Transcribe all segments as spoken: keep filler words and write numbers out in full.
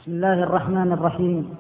بسم الله الرحمن الرحيم.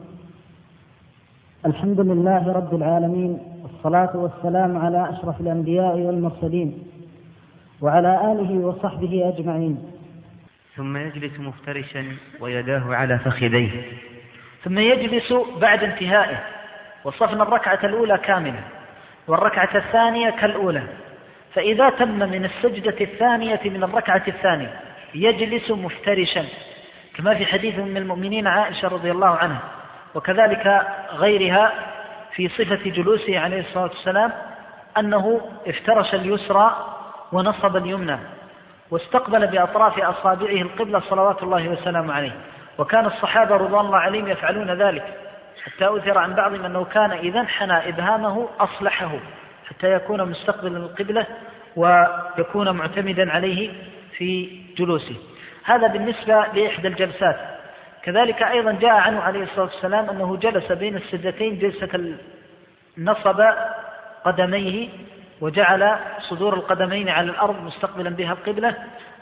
الحمد لله رب العالمين، والصلاة والسلام على أشرف الأنبياء والمرسلين وعلى آله وصحبه أجمعين. ثم يجلس مفترشا ويداه على فخذيه. ثم يجلس بعد انتهائه، وصفنا الركعة الأولى كاملة والركعة الثانية كالأولى، فإذا تم من السجدة الثانية من الركعة الثانية يجلس مفترشا، كما في حديث من المؤمنين عائشة رضي الله عنها، وكذلك غيرها في صفة جلوسه عليه الصلاة والسلام أنه افترش اليسرى ونصب اليمنى واستقبل بأطراف أصابعه القبلة صلوات الله وسلامه عليه. وكان الصحابة رضوان الله عليهم يفعلون ذلك، حتى أثر عن بعضهم أنه كان إذا انحنى إبهامه أصلحه حتى يكون مستقبلا القبلة ويكون معتمدا عليه في جلوسه. هذا بالنسبة لإحدى الجلسات. كذلك أيضا جاء عنه عليه الصلاة والسلام أنه جلس بين السجدتين جلسة نصب قدميه وجعل صدور القدمين على الأرض مستقبلا بها القبلة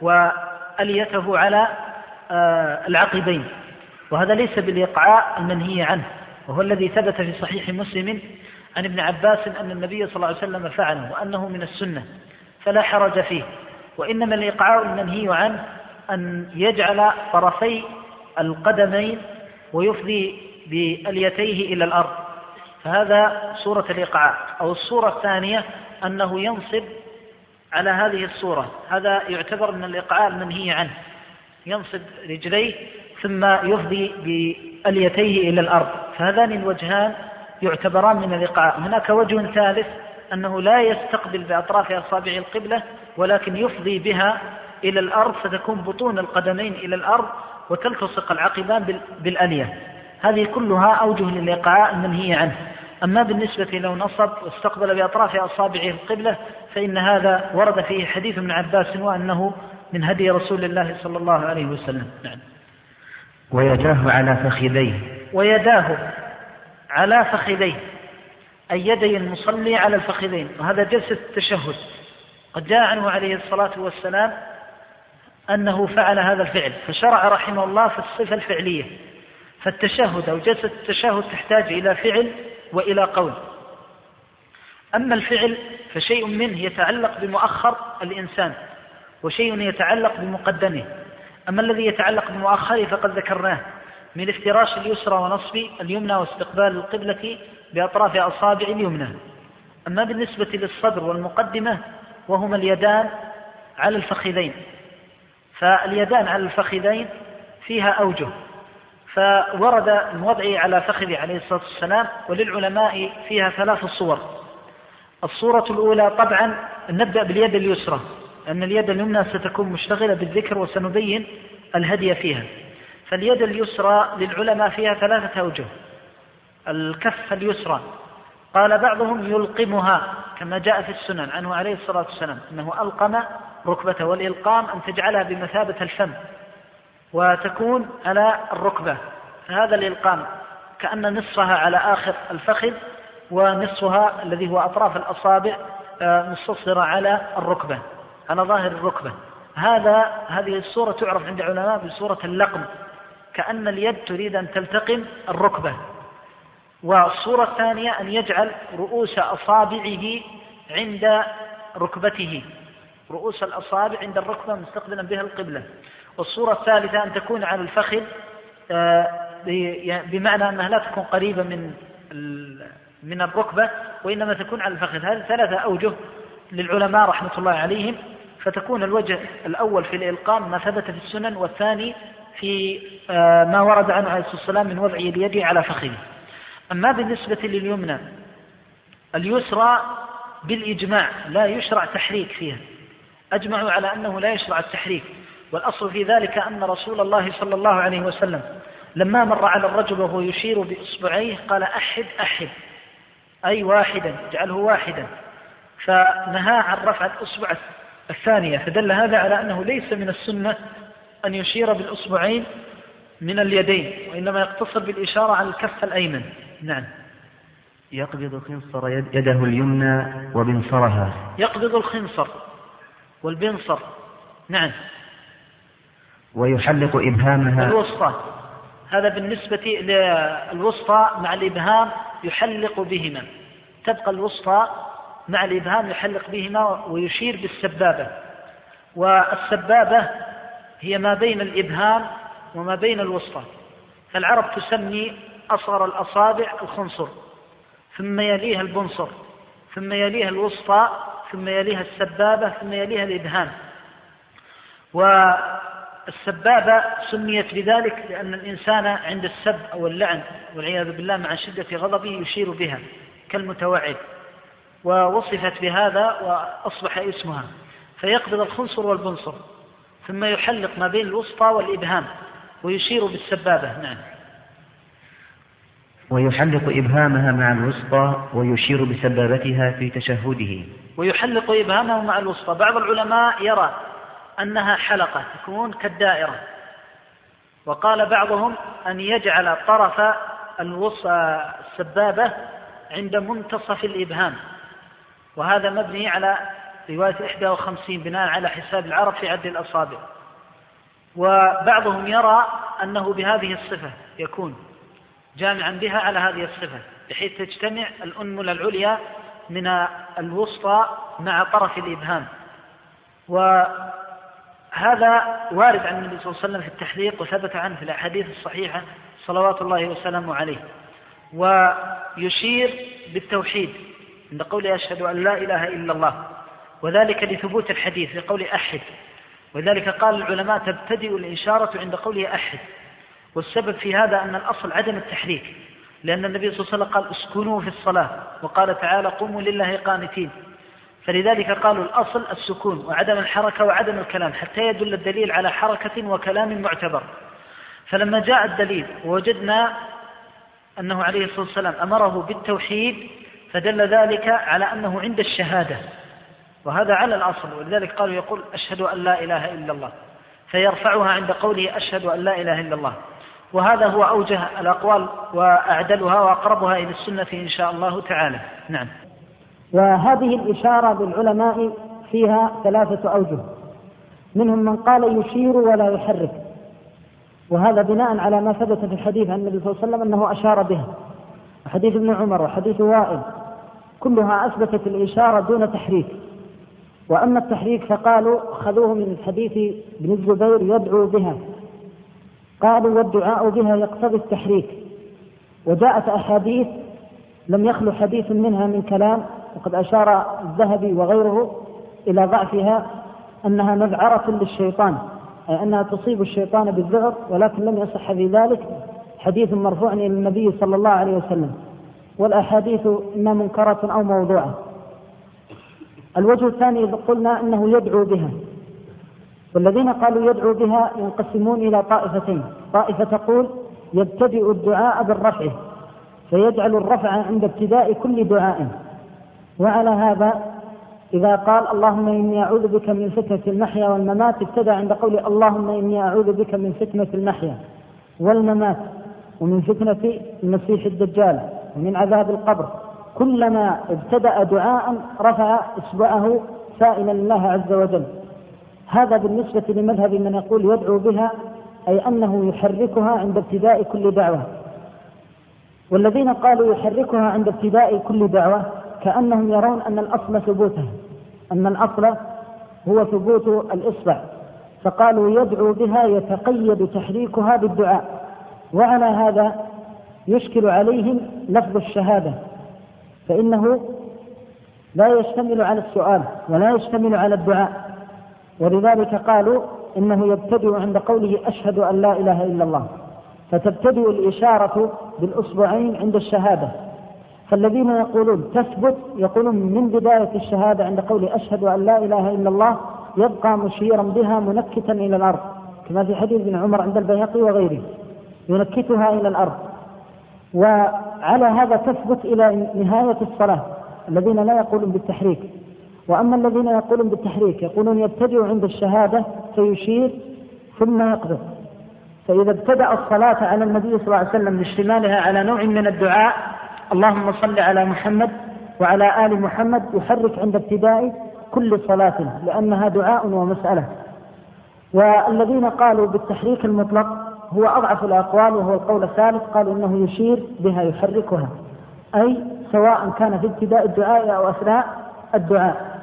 وأليته على العقبين، وهذا ليس بالإيقاع المنهي عنه، وهو الذي ثبت في صحيح مسلم عن ابن عباس أن النبي صلى الله عليه وسلم فعله وأنه من السنة فلا حرج فيه. وإنما الإيقاع المنهي عنه أن يجعل طرفي القدمين ويفضي بأليتيه إلى الأرض، فهذا صورة الإيقاع. أو الصورة الثانية أنه ينصب على هذه الصورة، هذا يعتبر من الإيقاع المنهي عنه، ينصب رجليه ثم يفضي بأليتيه إلى الأرض، فهذان الوجهان يعتبران من الإيقاع. هناك وجه ثالث أنه لا يستقبل بأطراف أصابعه القبلة ولكن يفضي بها إلى الأرض، فتكون بطون القدمين إلى الأرض وتلتصق العقبان بالألية. هذه كلها أوجه للإيقاع المنهي عنه. أما بالنسبة لو نصب واستقبل بأطراف أصابعه القبلة فإن هذا ورد فيه حديث ابن عباس وأنه من هدي رسول الله صلى الله عليه وسلم. نعم. ويداه على فخذيه. ويداه على فخذيه أي يدي المصلي على الفخذين، وهذا جلسة التشهد. قد جاء عنه عليه الصلاة والسلام أنه فعل هذا الفعل، فشرع رحمه الله في الصفة الفعلية. فالتشهد أو جلسة التشهد تحتاج إلى فعل وإلى قول. أما الفعل فشيء منه يتعلق بمؤخر الإنسان وشيء يتعلق بمقدمه. أما الذي يتعلق بمؤخره فقد ذكرناه من افتراش اليسرى ونصب اليمنى واستقبال القبلة بأطراف أصابع اليمنى. أما بالنسبة للصدر والمقدمة وهما اليدان على الفخذين، فاليدان على الفخذين فيها أوجه، فورد الوضع على فخذه عليه الصلاة والسلام، وللعلماء فيها ثلاث صور. الصورة الأولى طبعا نبدأ باليد اليسرى، أن اليد اليمنى ستكون مشتغلة بالذكر وسنبين الهدي فيها. فاليد اليسرى للعلماء فيها ثلاثة أوجه. الكف اليسرى قال بعضهم يلقمها كما جاء في السنن عنه عليه الصلاة والسلام أنه ألقم ركبته، والإلقام أن تجعلها بمثابة الفم وتكون على الركبة، فهذا الإلقام كأن نصفها على آخر الفخذ ونصفها الذي هو أطراف الأصابع مستصغرة على الركبة على ظاهر الركبة. هذا هذه الصورة تعرف عند العلماء بصورة اللقم، كأن اليد تريد أن تلتقم الركبة. والصورة الثانية أن يجعل رؤوس أصابعه عند ركبته، رؤوس الأصابع عند الركبة مستقبلا بها القبلة. والصورة الثالثة أن تكون على الفخذ بمعنى أنها لا تكون قريبة من من الركبة وإنما تكون على الفخذ. هذه ثلاثة أوجه للعلماء رحمة الله عليهم. فتكون الوجه الأول في الإلقام ما ثبت في السنن، والثاني في ما ورد عنه عليه الصلاة والسلام من وضع اليد على فخذه. أما بالنسبة لليمنى اليسرى بالإجماع لا يشرع تحريك فيها، أجمعوا على أنه لا يشرع التحريك. والأصل في ذلك أن رسول الله صلى الله عليه وسلم لما مر على الرجل وهو يشير بإصبعيه قال أحد أحد أي واحدا، اجعله واحدا، فنهى عن رفع الأصبع الثانية. فدل هذا على أنه ليس من السنة أن يشير بالأصبعين من اليدين، وإنما يقتصر بالإشارة على الكف الأيمن. نعم. يقبض خنصر يده اليمنى وبنصرها. يقبض الخنصر والبنصر. نعم. ويحلق إبهامها الوسطى، هذا بالنسبة للوسطى مع الإبهام يحلق بهما، تبقى الوسطى مع الإبهام يحلق بهما ويشير بالسبابة. والسبابة هي ما بين الإبهام وما بين الوسطى، فالعرب تسمي أصغر الأصابع الخنصر، ثم يليها البنصر، ثم يليها الوسطى، ثم يليها السبابة، ثم يليها الإبهام. والسبابة سميت بذلك لأن الإنسان عند السب أو اللعن والعياذ بالله مع شدة غضبه يشير بها كالمتوعد، ووصفت بهذا وأصبح اسمها. فيقبض الخنصر والبنصر ثم يحلق ما بين الوسطى والإبهام ويشير بالسبابة. نعم. ويحلق إبهامها مع الوسطى ويشير بسبابتها في تشهده. ويحلق إبهامه مع الوسطى. بعض العلماء يرى أنها حلقة تكون كالدائرة، وقال بعضهم أن يجعل طرف السبابة عند منتصف الإبهام، وهذا مبني على رواية إحدى وخمسين بناء على حساب العرب في عد الأصابع. وبعضهم يرى أنه بهذه الصفة يكون جامعا بها على هذه الصفة بحيث تجتمع الأنملة العليا من الوسطى مع طرف الإبهام. وهذا وارد عن النبي صلى الله عليه وسلم في التحليق وثبت عنه في الأحاديث الصحيحة صلوات الله وسلامه عليه. ويشير بالتوحيد عند قوله أشهد أن لا إله إلا الله، وذلك لثبوت الحديث لقول أحد، وذلك قال العلماء تبتدئ الإشارة عند قوله أحد. والسبب في هذا أن الأصل عدم التحريك، لأن النبي صلى الله عليه وسلم قال اسكنوا في الصلاة، وقال تعالى قوموا لله قانتين، فلذلك قالوا الأصل السكون وعدم الحركة وعدم الكلام حتى يدل الدليل على حركة وكلام معتبر. فلما جاء الدليل ووجدنا أنه عليه الصلاة والسلام أمره بالتوحيد فدل ذلك على أنه عند الشهادة، وهذا على الأصل، ولذلك قالوا يقول أشهد أن لا إله إلا الله، فيرفعها عند قوله أشهد أن لا إله إلا الله. وهذا هو أوجه الأقوال وأعدلها وأقربها إلى السنة إن شاء الله تعالى. نعم. وهذه الإشارة للعلماء فيها ثلاثة أوجه، منهم من قال يشير ولا يحرك، وهذا بناء على ما ثبت في الحديث عن النبي صلى الله عليه وسلم أنه أشار بها، وحديث ابن عمر وحديث وائل كلها أثبتت الإشارة دون تحريك. وأما التحريك فقالوا خذوه من الحديث ابن الزبير يدعو بها، قالوا والدعاء بها يقتضي التحريك. وجاءت أحاديث لم يخلو حديث منها من كلام، وقد أشار الذهبي وغيره إلى ضعفها أنها مذعرة للشيطان، أي أنها تصيب الشيطان بالذعر، ولكن لم يصح في ذلك حديث مرفوع إلى النبي صلى الله عليه وسلم، والأحاديث إما منكرة أو موضوعة. الوجه الثاني قلنا أنه يدعو بها، والذين قالوا يدعو بها ينقسمون إلى طائفتين. طائفة تقول يبتدئ الدعاء بالرفع، فيجعل الرفع عند ابتداء كل دعاء، وعلى هذا إذا قال اللهم إني أعوذ بك من فتنة المحيا والممات ابتدى عند قول اللهم إني أعوذ بك من فتنة المحيا والممات ومن فتنة المسيح الدجال ومن عذاب القبر. كلما ابتدأ دعاء رفع إصبعه سائلا الله عز وجل. هذا بالنسبة لمذهب من يقول يدعو بها، أي أنه يحركها عند ابتداء كل دعوة. والذين قالوا يحركها عند ابتداء كل دعوة كأنهم يرون أن الأصل ثبوتها، أن الأصل هو ثبوت الإصبع، فقالوا يدعو بها يتقيد تحريكها بالدعاء. وعلى هذا يشكل عليهم لفظ الشهادة، فإنه لا يشتمل على السؤال ولا يشتمل على الدعاء، ولذلك قالوا إنه يبتدئ عند قوله أشهد أن لا إله إلا الله، فتبتدئ الإشارة بالأصبعين عند الشهادة. فالذين يقولون تثبت يقولون من بداية الشهادة عند قوله أشهد أن لا إله إلا الله يبقى مشيرا بها منكتا إلى الأرض، كما في حديث ابن عمر عند البيهقي وغيره، ينكتها إلى الأرض. وعلى هذا تثبت إلى نهاية الصلاة الذين لا يقولون بالتحريك. وأما الذين يقولون بالتحريك يقولون يبتدئ عند الشهادة فيشير ثم يقبض. فإذا ابتدأ الصلاة على النبي صلى الله عليه وسلم لاشتمالها على نوع من الدعاء اللهم صل على محمد وعلى آل محمد يحرك عند ابتداء كل صلاة، لأنها دعاء ومسألة. والذين قالوا بالتحريك المطلق هو أضعف الأقوال، وهو القول الثالث، قالوا إنه يشير بها يحركها، أي سواء كان في ابتداء الدعاء أو أثناء الدعاء.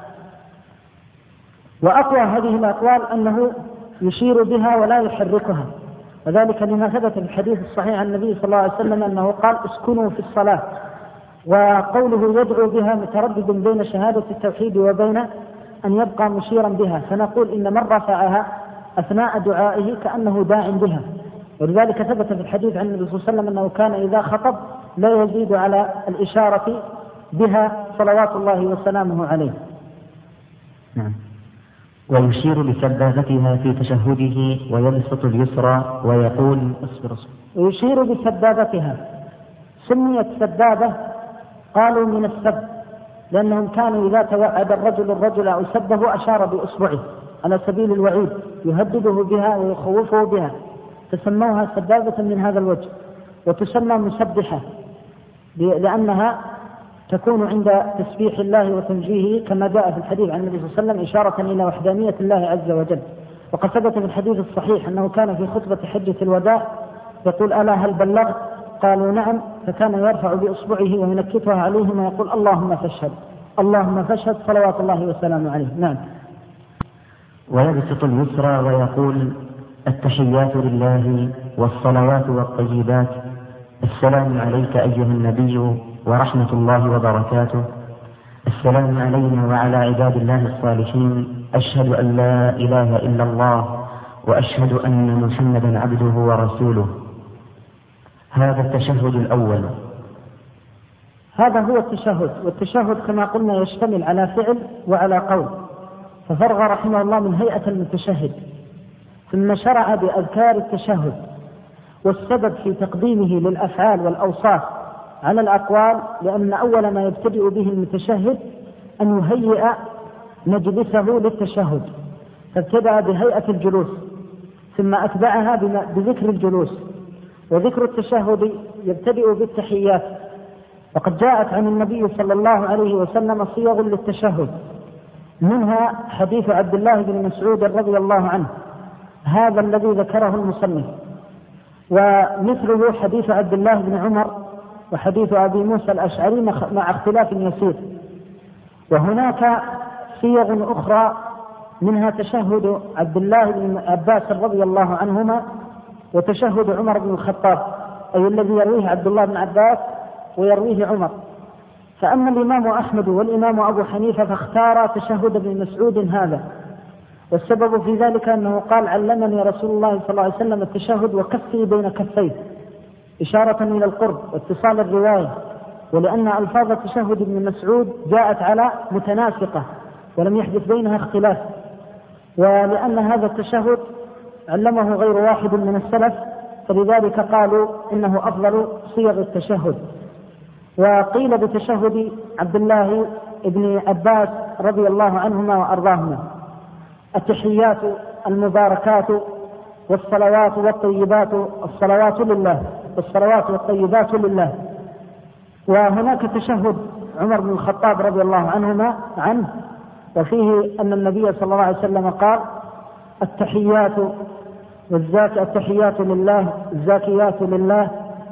وأقوى هذه الأقوال أنه يشير بها ولا يحركها، وذلك لما ثبت في الحديث الصحيح عن النبي صلى الله عليه وسلم أنه قال اسكنوا في الصلاة، وقوله يدعو بها متردد بين شهادة التوحيد وبين أن يبقى مشيرا بها، فنقول إن من رفعها أثناء دعائه كأنه داع بها. ولذلك ثبت في الحديث عن النبي صلى الله عليه وسلم أنه كان إذا خطب لا يزيد على الإشارة بها صلوات الله وسلامه عليه. نعم. ويشير بسبابتها في تشهده ويبسط اليسرى ويقول اصبر اصبر. ويشير بسبابتها، سميت سبابة قالوا من السب، لأنهم كانوا إذا توعد الرجل الرجل أو سبه أشار بأصبعه على سبيل الوعيد، يهدده بها ويخوفه بها، فسموها سبابة من هذا الوجه. وتسمى مسبحة لأنها تكون عند تسبيح الله وتنجيه، كما جاء في الحديث عن النبي صلى الله عليه وسلم إشارة إلى وحدانية الله عز وجل. وقد ثبت في الحديث الصحيح أنه كان في خطبة حجة الوداع يقول ألا هل بلغت؟ قالوا نعم، فكان يرفع بإصبعه وينكتها عليهم ويقول اللهم فاشهد اللهم فاشهد صلوات الله وسلامه عليه. نعم. ويبسط اليسرى ويقول التحيات لله والصلوات والطيبات، السلام عليك أيها النبي ورحمة الله وبركاته، السلام علينا وعلى عباد الله الصالحين، أشهد أن لا إله إلا الله وأشهد أن محمدا عبده ورسوله. هذا التشهد الأول. هذا هو التشهد، والتشهد كما قلنا يشتمل على فعل وعلى قول، ففرغ رحمه الله من هيئة المتشهد، ثم شرع بأذكار التشهد. والسبب في تقديمه للأفعال والأوصاف على الأقوال لأن أول ما يبتدئ به المتشهد أن يهيئ مجلسه للتشهد، فابتدأ بهيئة الجلوس ثم أتبعها بذكر الجلوس. وذكر التشهد يبتدئ بالتحيات، وقد جاءت عن النبي صلى الله عليه وسلم صيغ للتشهد، منها حديث عبد الله بن مسعود رضي الله عنه هذا الذي ذكره المصنف، ومثله حديث عبد الله بن عمر وحديث أبي موسى الأشعري مع اختلاف يسير. وهناك صيغ أخرى منها تشهد عبد الله بن عباس رضي الله عنهما وتشهد عمر بن الخطاب، أي الذي يرويه عبد الله بن عباس ويرويه عمر. فأما الإمام أحمد والإمام أبو حنيفة فاختار تشهد ابن مسعود هذا، والسبب في ذلك أنه قال علمني رسول الله صلى الله عليه وسلم التشهد وكفي بين كفيه، إشارة إلى القرب واتصال الرواية، ولأن ألفاظ تشهد ابن مسعود جاءت على متناسقة ولم يحدث بينها اختلاف، ولأن هذا التشهد علمه غير واحد من السلف، فلذلك قالوا إنه أفضل صيغ التشهد. وقيل بتشهد عبد الله ابن عباس رضي الله عنهما وأرضاهما التحيات المباركات والصلوات والطيبات، الصلوات لله والصلوات والطيبات لله. وهناك تشهد عمر بن الخطاب رضي الله عنهما عنه، وفيه أن النبي صلى الله عليه وسلم قال التحيات والزاكيات التحيات لله الزاكيات لله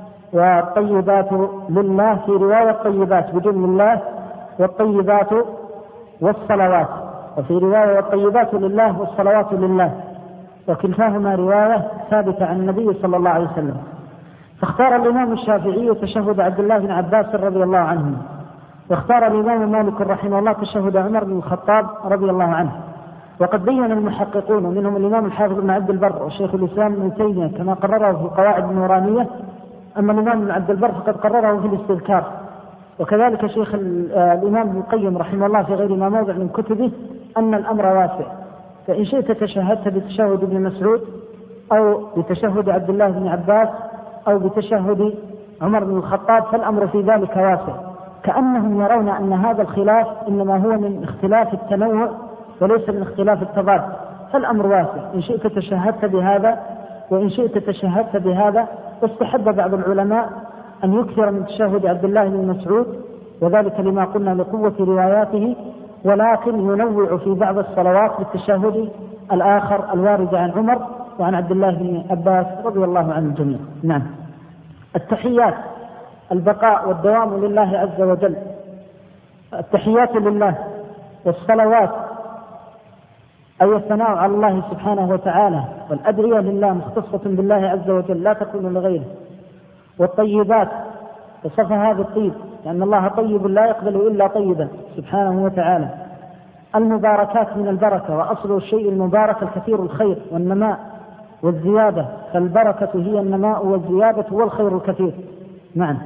والطيبات لله، في رواية الطيبات بدون الله والطيبات والصلوات، وفي رواية والطيبات لله والصلوات لله، وكلتاهما رواية ثابتة عن النبي صلى الله عليه وسلم. فاختار الإمام الشافعي تشهد عبد الله بن عباس رضي الله عنه، واختار الإمام مالك رحمه الله تشهد عمر بن الخطاب رضي الله عنه. وقد بين المحققون منهم الإمام الحافظ بن عبد البر وشيخ الإسلام ابن تيمية كما قرره في القواعد النورانية، أما الإمام ابن عبد البر فقد قرره في الاستذكار، وكذلك شيخ الإمام ابن القيم رحمه الله في غير ما موضع من كتبه أن الأمر واسع، فإن شئت تشهدت بتشهد ابن مسعود أو بتشهد عبد الله بن عباس أو بتشهد عمر بن الخطاب فالأمر في ذلك واسع، كأنهم يرون أن هذا الخلاف إنما هو من اختلاف التنوع وليس من اختلاف التضاد، فالأمر واسع، إن شئت تشهدت بهذا وإن شئت تشهدت بهذا. واستحب بعض العلماء أن يكثر من تشهد عبد الله بن مسعود، وذلك لما قلنا لقوة رواياته، ولكن ينوع في بعض الصلوات بالتشهد الآخر الوارد عن عمر، وعن عبد الله بن عباس رضي الله عن الجميع. نعم. التحيات البقاء والدوام لله عز وجل، التحيات لله والصلوات أي الثناء على الله سبحانه وتعالى، والأدعية لله مختصة بالله عز وجل لا تكون لغيره، والطيبات وصف هذا الطيب لأن الله طيب لا يقبل إلا طيبا سبحانه وتعالى، المباركات من البركة، وأصل الشيء المبارك الكثير الخير والنماء والزيادة، فالبركة هي النماء والزيادة والخير الكثير. نعم.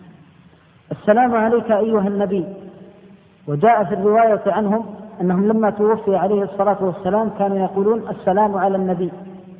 السلام عليك أيها النبي، وجاء في الرواية عنهم أنهم لما توفي عليه الصلاة والسلام كانوا يقولون السلام على النبي،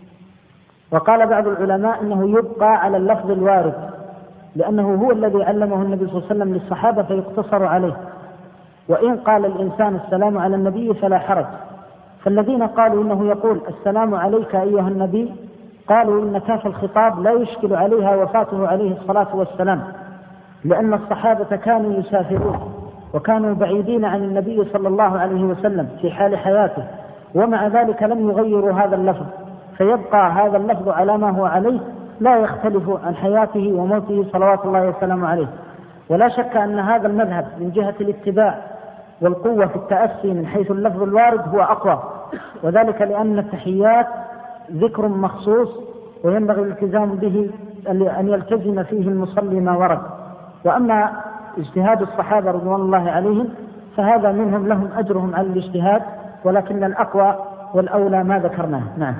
وقال بعض العلماء إنه يبقى على اللفظ الوارد لأنه هو الذي علمه النبي صلى الله عليه وسلم للصحابة فيقتصر عليه، وإن قال الإنسان السلام على النبي فلا حرج. فالذين قالوا إنه يقول السلام عليك أيها النبي قالوا إن كاف الخطاب لا يشكل عليها وفاته عليه الصلاة والسلام، لأن الصحابة كانوا يسافرون وكانوا بعيدين عن النبي صلى الله عليه وسلم في حال حياته، ومع ذلك لم يغيروا هذا اللفظ، فيبقى هذا اللفظ على ما هو عليه لا يختلف عن حياته وموته صلوات الله وسلامه عليه. ولا شك أن هذا المذهب من جهة الاتباع والقوة في التأسي من حيث اللفظ الوارد هو أقوى، وذلك لأن التحيات ذكر مخصوص وينبغي الالتزام به أن يلتزم فيه المصلي ما ورد. وأما اجتهاد الصحابة رضوان الله عليهم فهذا منهم لهم أجرهم على الاجتهاد، ولكن الأقوى والأولى ما ذكرناه. نعم.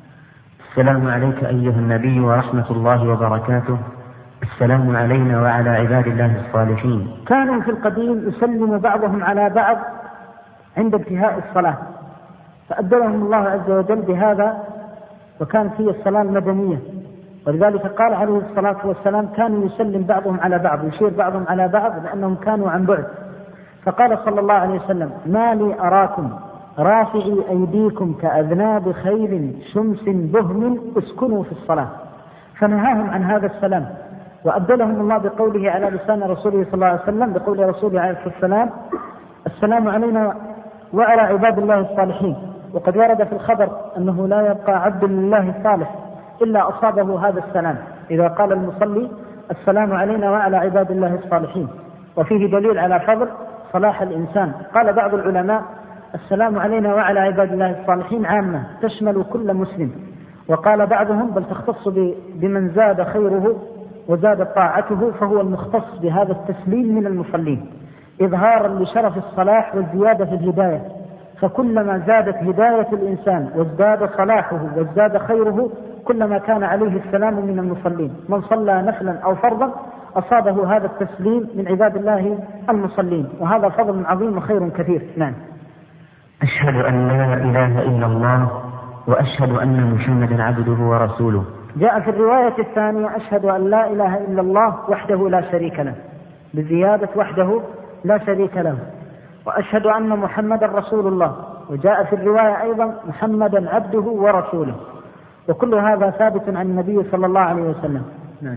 السلام عليك أيها النبي ورحمة الله وبركاته. السلام علينا وعلى عباد الله الصالحين. كانوا في القديم يسلم بعضهم على بعض عند انتهاء الصلاة، فأدلهم الله عز وجل بهذا، وكان فيه الصلاة المدنية، ولذلك قال عليه الصلاة والسلام كانوا يسلم بعضهم على بعض، يشير بعضهم على بعض لأنهم كانوا عن بعد. فقال صلى الله عليه وسلم ما لي أراكم رافعي أيديكم كأذناب خيل شمس بهم اسكنوا في الصلاة، فنهاهم عن هذا السلام، وأبدلهم الله بقوله على لسان رسوله صلى الله عليه وسلم بقول رسوله عليه الصلاة والسلام السلام علينا وعلى عباد الله الصالحين. وقد ورد في الخبر أنه لا يبقى عبد لله صالح إلا أصابه هذا السلام إذا قال المصلي السلام علينا وعلى عباد الله الصالحين، وفيه دليل على فضل صلاح الإنسان. قال بعض العلماء السلام علينا وعلى عباد الله الصالحين عامة تشمل كل مسلم، وقال بعضهم بل تختص بمن زاد خيره وزاد طاعته فهو المختص بهذا التسليم من المصلين إظهارا لشرف الصلاح والزيادة في الهداية، فكلما زادت هداية الإنسان وازداد صلاحه وازداد خيره كلما كان عليه السلام من المصلين. من صلى نفلا أو فرضا أصابه هذا التسليم من عباد الله المصلين، وهذا فضل عظيم وخير كثير. نعم. أشهد أن لا إله إلا الله وأشهد أن محمدا عبده ورسوله. جاء في الرواية الثانية أشهد أن لا إله إلا الله وحده لا شريك له، بزيادة وحده لا شريك له، وأشهد أن محمدا رسول الله، وجاء في الرواية أيضا محمدا عبده ورسوله، وكل هذا ثابت عن النبي صلى الله عليه وسلم. نعم.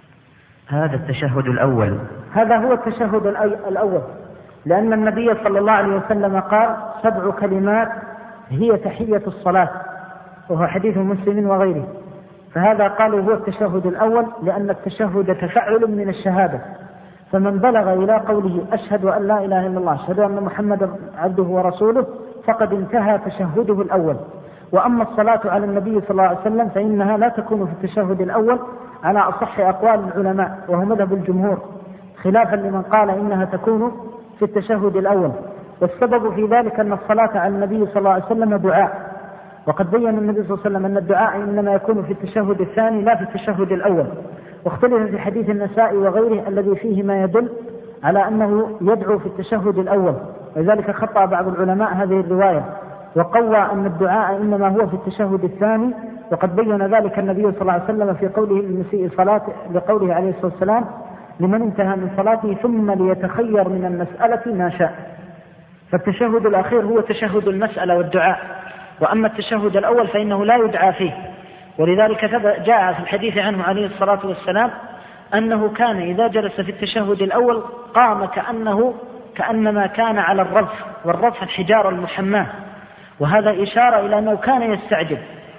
هذا التشهد الأول. هذا هو التشهد الأول، لأن النبي صلى الله عليه وسلم قال سبع كلمات هي تحية الصلاة، وهو حديث مسلم وغيره، فهذا قالوا هو التشهد الأول لأن التشهد تفعل من الشهادة، فمن بلغ إلى قوله أشهد أن لا إله إلا الله أشهد أن محمدا عبده ورسوله فقد انتهى تشهده الأول. وأما الصلاة على النبي صلى الله عليه وسلم فإنها لا تكون في التشهد الأول على أصح أقوال العلماء، وهو مذهب الجمهور، خلافا لمن قال إنها تكون في التشهد الأول. والسبب في ذلك أن الصلاة على النبي صلى الله عليه وسلم دعاء، وقد بين النبي صلى الله عليه وسلم أن الدعاء إنما يكون في التشهد الثاني لا في التشهد الأول، واختلف في حديث النساء وغيره الذي فيه ما يدل على أنه يدعو في التشهد الأول، ولذلك خطأ بعض العلماء هذه الرواية وقوى أن الدعاء إنما هو في التشهد الثاني، وقد بين ذلك النبي صلى الله عليه وسلم في قوله لمسيء الصلاة لقوله عليه الصلاة والسلام لمن انتهى من صلاته ثم ليتخير من المسألة ما شاء. فالتشهد الأخير هو تشهد المسألة والدعاء، وأما التشهد الأول فإنه لا يدعى فيه، ولذلك جاء في الحديث عنه عليه الصلاة والسلام أنه كان إذا جلس في التشهد الأول قام كأنه كأنما كان على الرف، والرف الحجارة المحماة، وهذا إشارة إلى أنه كان يستعجل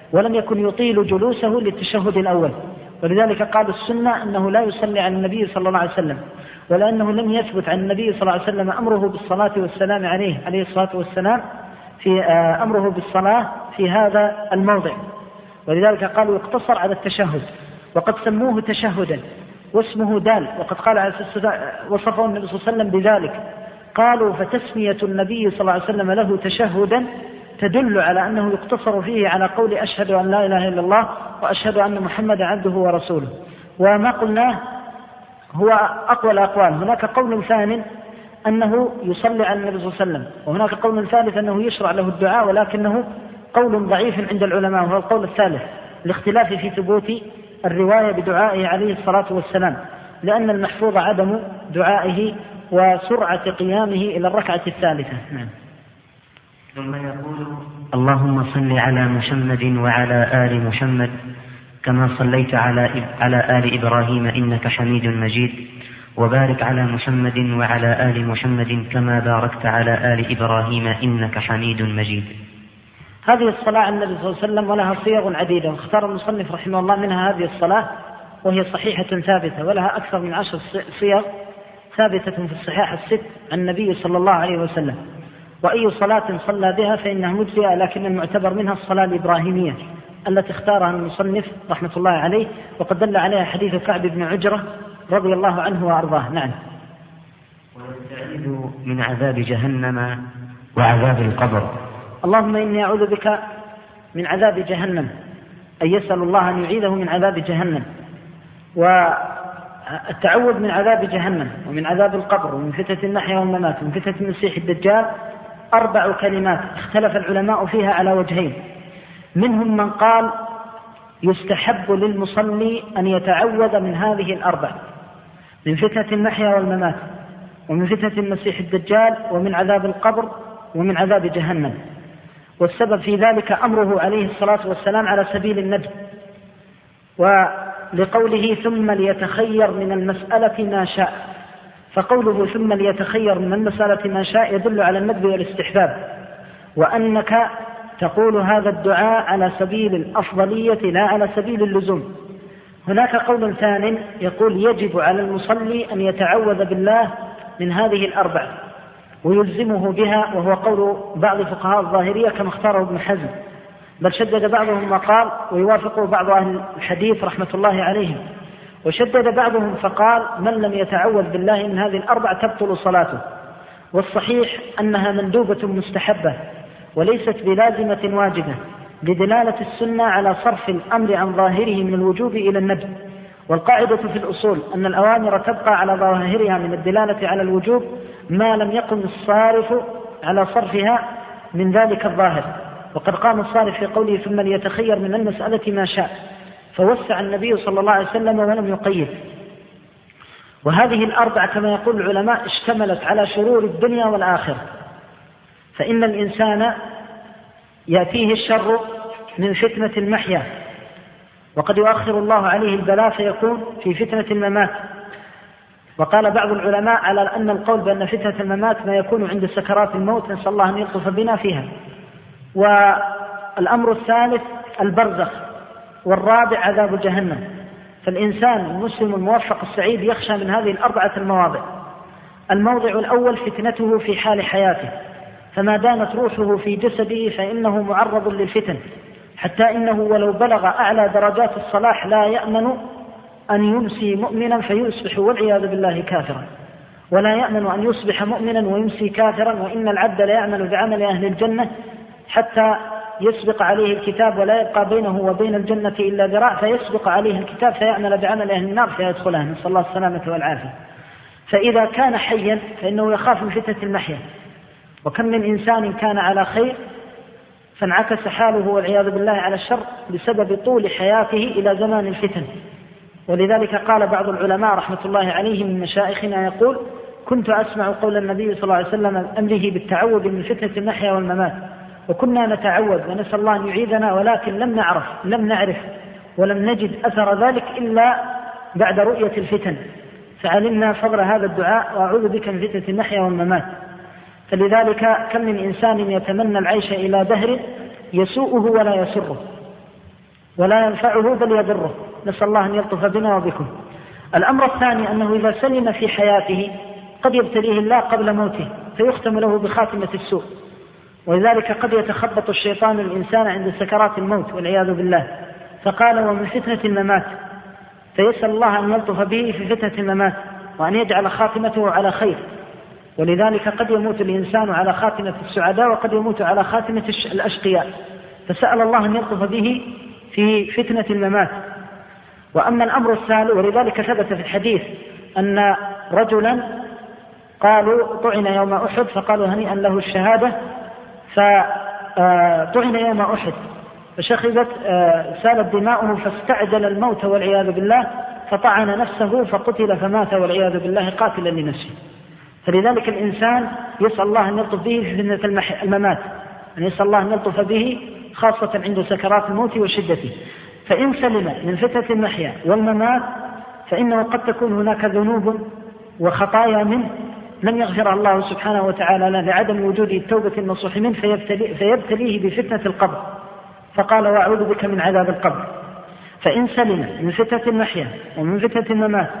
ولم يكن يطيل جلوسه للتشهد الأول. ولذلك قال السنة أنه لا يصلي على النبي صلى الله عليه وسلم، ولأنه لم يثبت عن النبي صلى الله عليه وسلم أمره بالصلاة والسلام عليه عليه الصلاة والسلام في أمره بالصلاة في هذا الموضع. ولذلك قالوا يقتصر على التشهد، وقد سموه تشهدا واسمه دال، وقد قال عليه وصفه النبي صلى الله عليه وسلم بذلك. قالوا فتسمية النبي صلى الله عليه وسلم له تشهدا تدل على أنه يقتصر فيه على قول أشهد أن لا إله إلا الله وأشهد أن محمد عبده ورسوله. وما قلناه هو أقوى الأقوال. هناك قول ثاني أنه يصلي على النبي صلى الله عليه وسلم، وهناك قول ثالث أنه يشرع له الدعاء، ولكنه قول ضعيف عند العلماء، وهو القول الثالث الاختلاف في ثبوت الرواية بدعائه عليه الصلاة والسلام، لأن المحفوظ عدم دعائه وسرعة قيامه إلى الركعة الثالثة. نعم. ثم يقول اللهم صل على محمد وعلى آل محمد كما صليت على على آل إبراهيم إنك حميد مجيد، وبارك على محمد وعلى آل محمد كما باركت على آل إبراهيم إنك حميد مجيد. هذه الصلاة على النبي صلى الله عليه وسلم ولها صيغ عديدة، واختار المصنف رحمه الله منها هذه الصلاة، وهي صحيحة ثابتة، ولها أكثر من عشر صيغ ثابتة في الصحاح الست عن النبي صلى الله عليه وسلم. وأي صلاة صلى بها فإنها مجزئة، لكن المعتبر منها الصلاة الإبراهيمية التي اختارها المصنف رحمة الله عليه، وقد دل عليها حديث كعب بن عجرة رضي الله عنه وأرضاه. نعم. ويستعيذ من عذاب جهنم وعذاب القبر. اللهم إني أعوذ بك من عذاب جهنم، أي يسأل الله أن يعيذه من عذاب جهنم. والتعوذ من عذاب جهنم ومن عذاب القبر ومن فتنة المحيا والممات ومن فتنة المسيح الدجال أربع كلمات اختلف العلماء فيها على وجهين. منهم من قال يستحب للمصلي أن يتعوذ من هذه الأربع، من فتنة المحيا والممات ومن فتنة المسيح الدجال ومن عذاب القبر ومن عذاب جهنم. والسبب في ذلك أمره عليه الصلاة والسلام على سبيل الندب، ولقوله ثم ليتخير من المسألة ما شاء، فقوله ثم ليتخير من المسألة ما شاء يدل على الندب والاستحباب، وأنك تقول هذا الدعاء على سبيل الأفضلية لا على سبيل اللزوم. هناك قول ثاني يقول يجب على المصلي أن يتعوذ بالله من هذه الأربع ويلزمه بها، وهو قول بعض فقهاء الظاهرية كما اختاره ابن حزم، بل شدد بعضهم وقال ويوافقه بعض أهل الحديث رحمة الله عليهم، وشدد بعضهم فقال من لم يتعوذ بالله من هذه الأربع تبطل صلاته. والصحيح أنها مندوبة مستحبة وليست بلازمة واجبة، لدلالة السنة على صرف الأمر عن ظاهره من الوجوب إلى الندب. والقاعدة في الأصول أن الأوامر تبقى على ظاهرها من الدلالة على الوجوب ما لم يقم الصارف على صرفها من ذلك الظاهر. وقد قام الصارف في قوله ثم ليتخير من المسألة ما شاء، فوسع النبي صلى الله عليه وسلم ولم يقيد. وهذه الأربع كما يقول العلماء اشتملت على شرور الدنيا والآخرة، فإن الإنسان يأتيه الشر من فتنة المحيا، وقد يؤخر الله عليه البلاء فيكون في فتنة الممات. وقال بعض العلماء على أن القول بأن فتنة الممات ما يكون عند سكرات الموت، نسأل الله أن يلطف بنا فيها. والأمر الثالث البرزخ، والرابع عذاب جهنم. فالإنسان المسلم الموفق السعيد يخشى من هذه الأربعة المواضع. الموضع الأول فتنته في حال حياته، فما دامت روحه في جسده فإنه معرض للفتن، حتى إنه ولو بلغ أعلى درجات الصلاح لا يأمن أن يمسي مؤمنا فيصبح والعياذ بالله كافرا، ولا يأمن أن يصبح مؤمنا ويمسي كافرا. وإن العبد لا يعمل بعمل أهل الجنة حتى يسبق عليه الكتاب ولا يبقى بينه وبين الجنة إلا ذراع، فيسبق عليه الكتاب فيعمل بعمل أهل النار فيدخلها، نسأل الله السلامة والعافية. فإذا كان حيا فإنه يخاف من فتنة المحيا. وكم من إنسان كان على خير فانعكس حاله والعياذ بالله على الشر بسبب طول حياته إلى زمان الفتن. ولذلك قال بعض العلماء رحمة الله عليهم من مشايخنا يقول كنت أسمع قول النبي صلى الله عليه وسلم أمره بالتعوذ من فتنة المحيا والممات، وكنا نتعوذ ونسأل الله أن يعيذنا، ولكن لم نعرف لم نعرف ولم نجد أثر ذلك إلا بعد رؤية الفتن، فعلمنا فضل هذا الدعاء وأعوذ بك من فتنة المحيا والممات. فلذلك كم من إنسان يتمنى العيش إلى دهر يسوءه ولا يسره، ولا ينفعه بل يضره، نسأل الله أن يلطف بنا وبكم. الأمر الثاني أنه إذا سلم في حياته قد يبتليه الله قبل موته فيختم له بخاتمة السوء، ولذلك قد يتخبط الشيطان الإنسان عند سكرات الموت والعياذ بالله، فقال ومن فتنة الممات، فيسأل الله أن يلطف به في فتنة الممات وأن يجعل خاتمته على خير. ولذلك قد يموت الإنسان على خاتمة السعداء وقد يموت على خاتمة الأشقياء، فسأل الله أن يلطف به في فتنة الممات. وأما الأمر الثالث، ولذلك ثبت في الحديث أن رجلا قالوا طعن يوم أحد فقالوا هنيئا له الشهادة، فطعن يوم أحد فشخبت سالت دماؤه فاستعجل الموت والعياذ بالله، فطعن نفسه فقتل فمات والعياذ بالله قاتلا لنفسه. فلذلك الإنسان يسأل الله أن يلطف به في فتنة الممات، أن يسأل الله أن يلطف به خاصة عند سكرات الموت وشدته. فإن سلم من فتنة المحيا والممات فإنه قد تكون هناك ذنوب وخطايا منه لم يغفرها الله سبحانه وتعالى له لعدم وجود التوبة النصوح منه، فيبتلي فيبتليه بفتنة القبر، فقال وأعوذ بك من عذاب القبر. فإن سلم من فتنة المحيا ومن فتنة الممات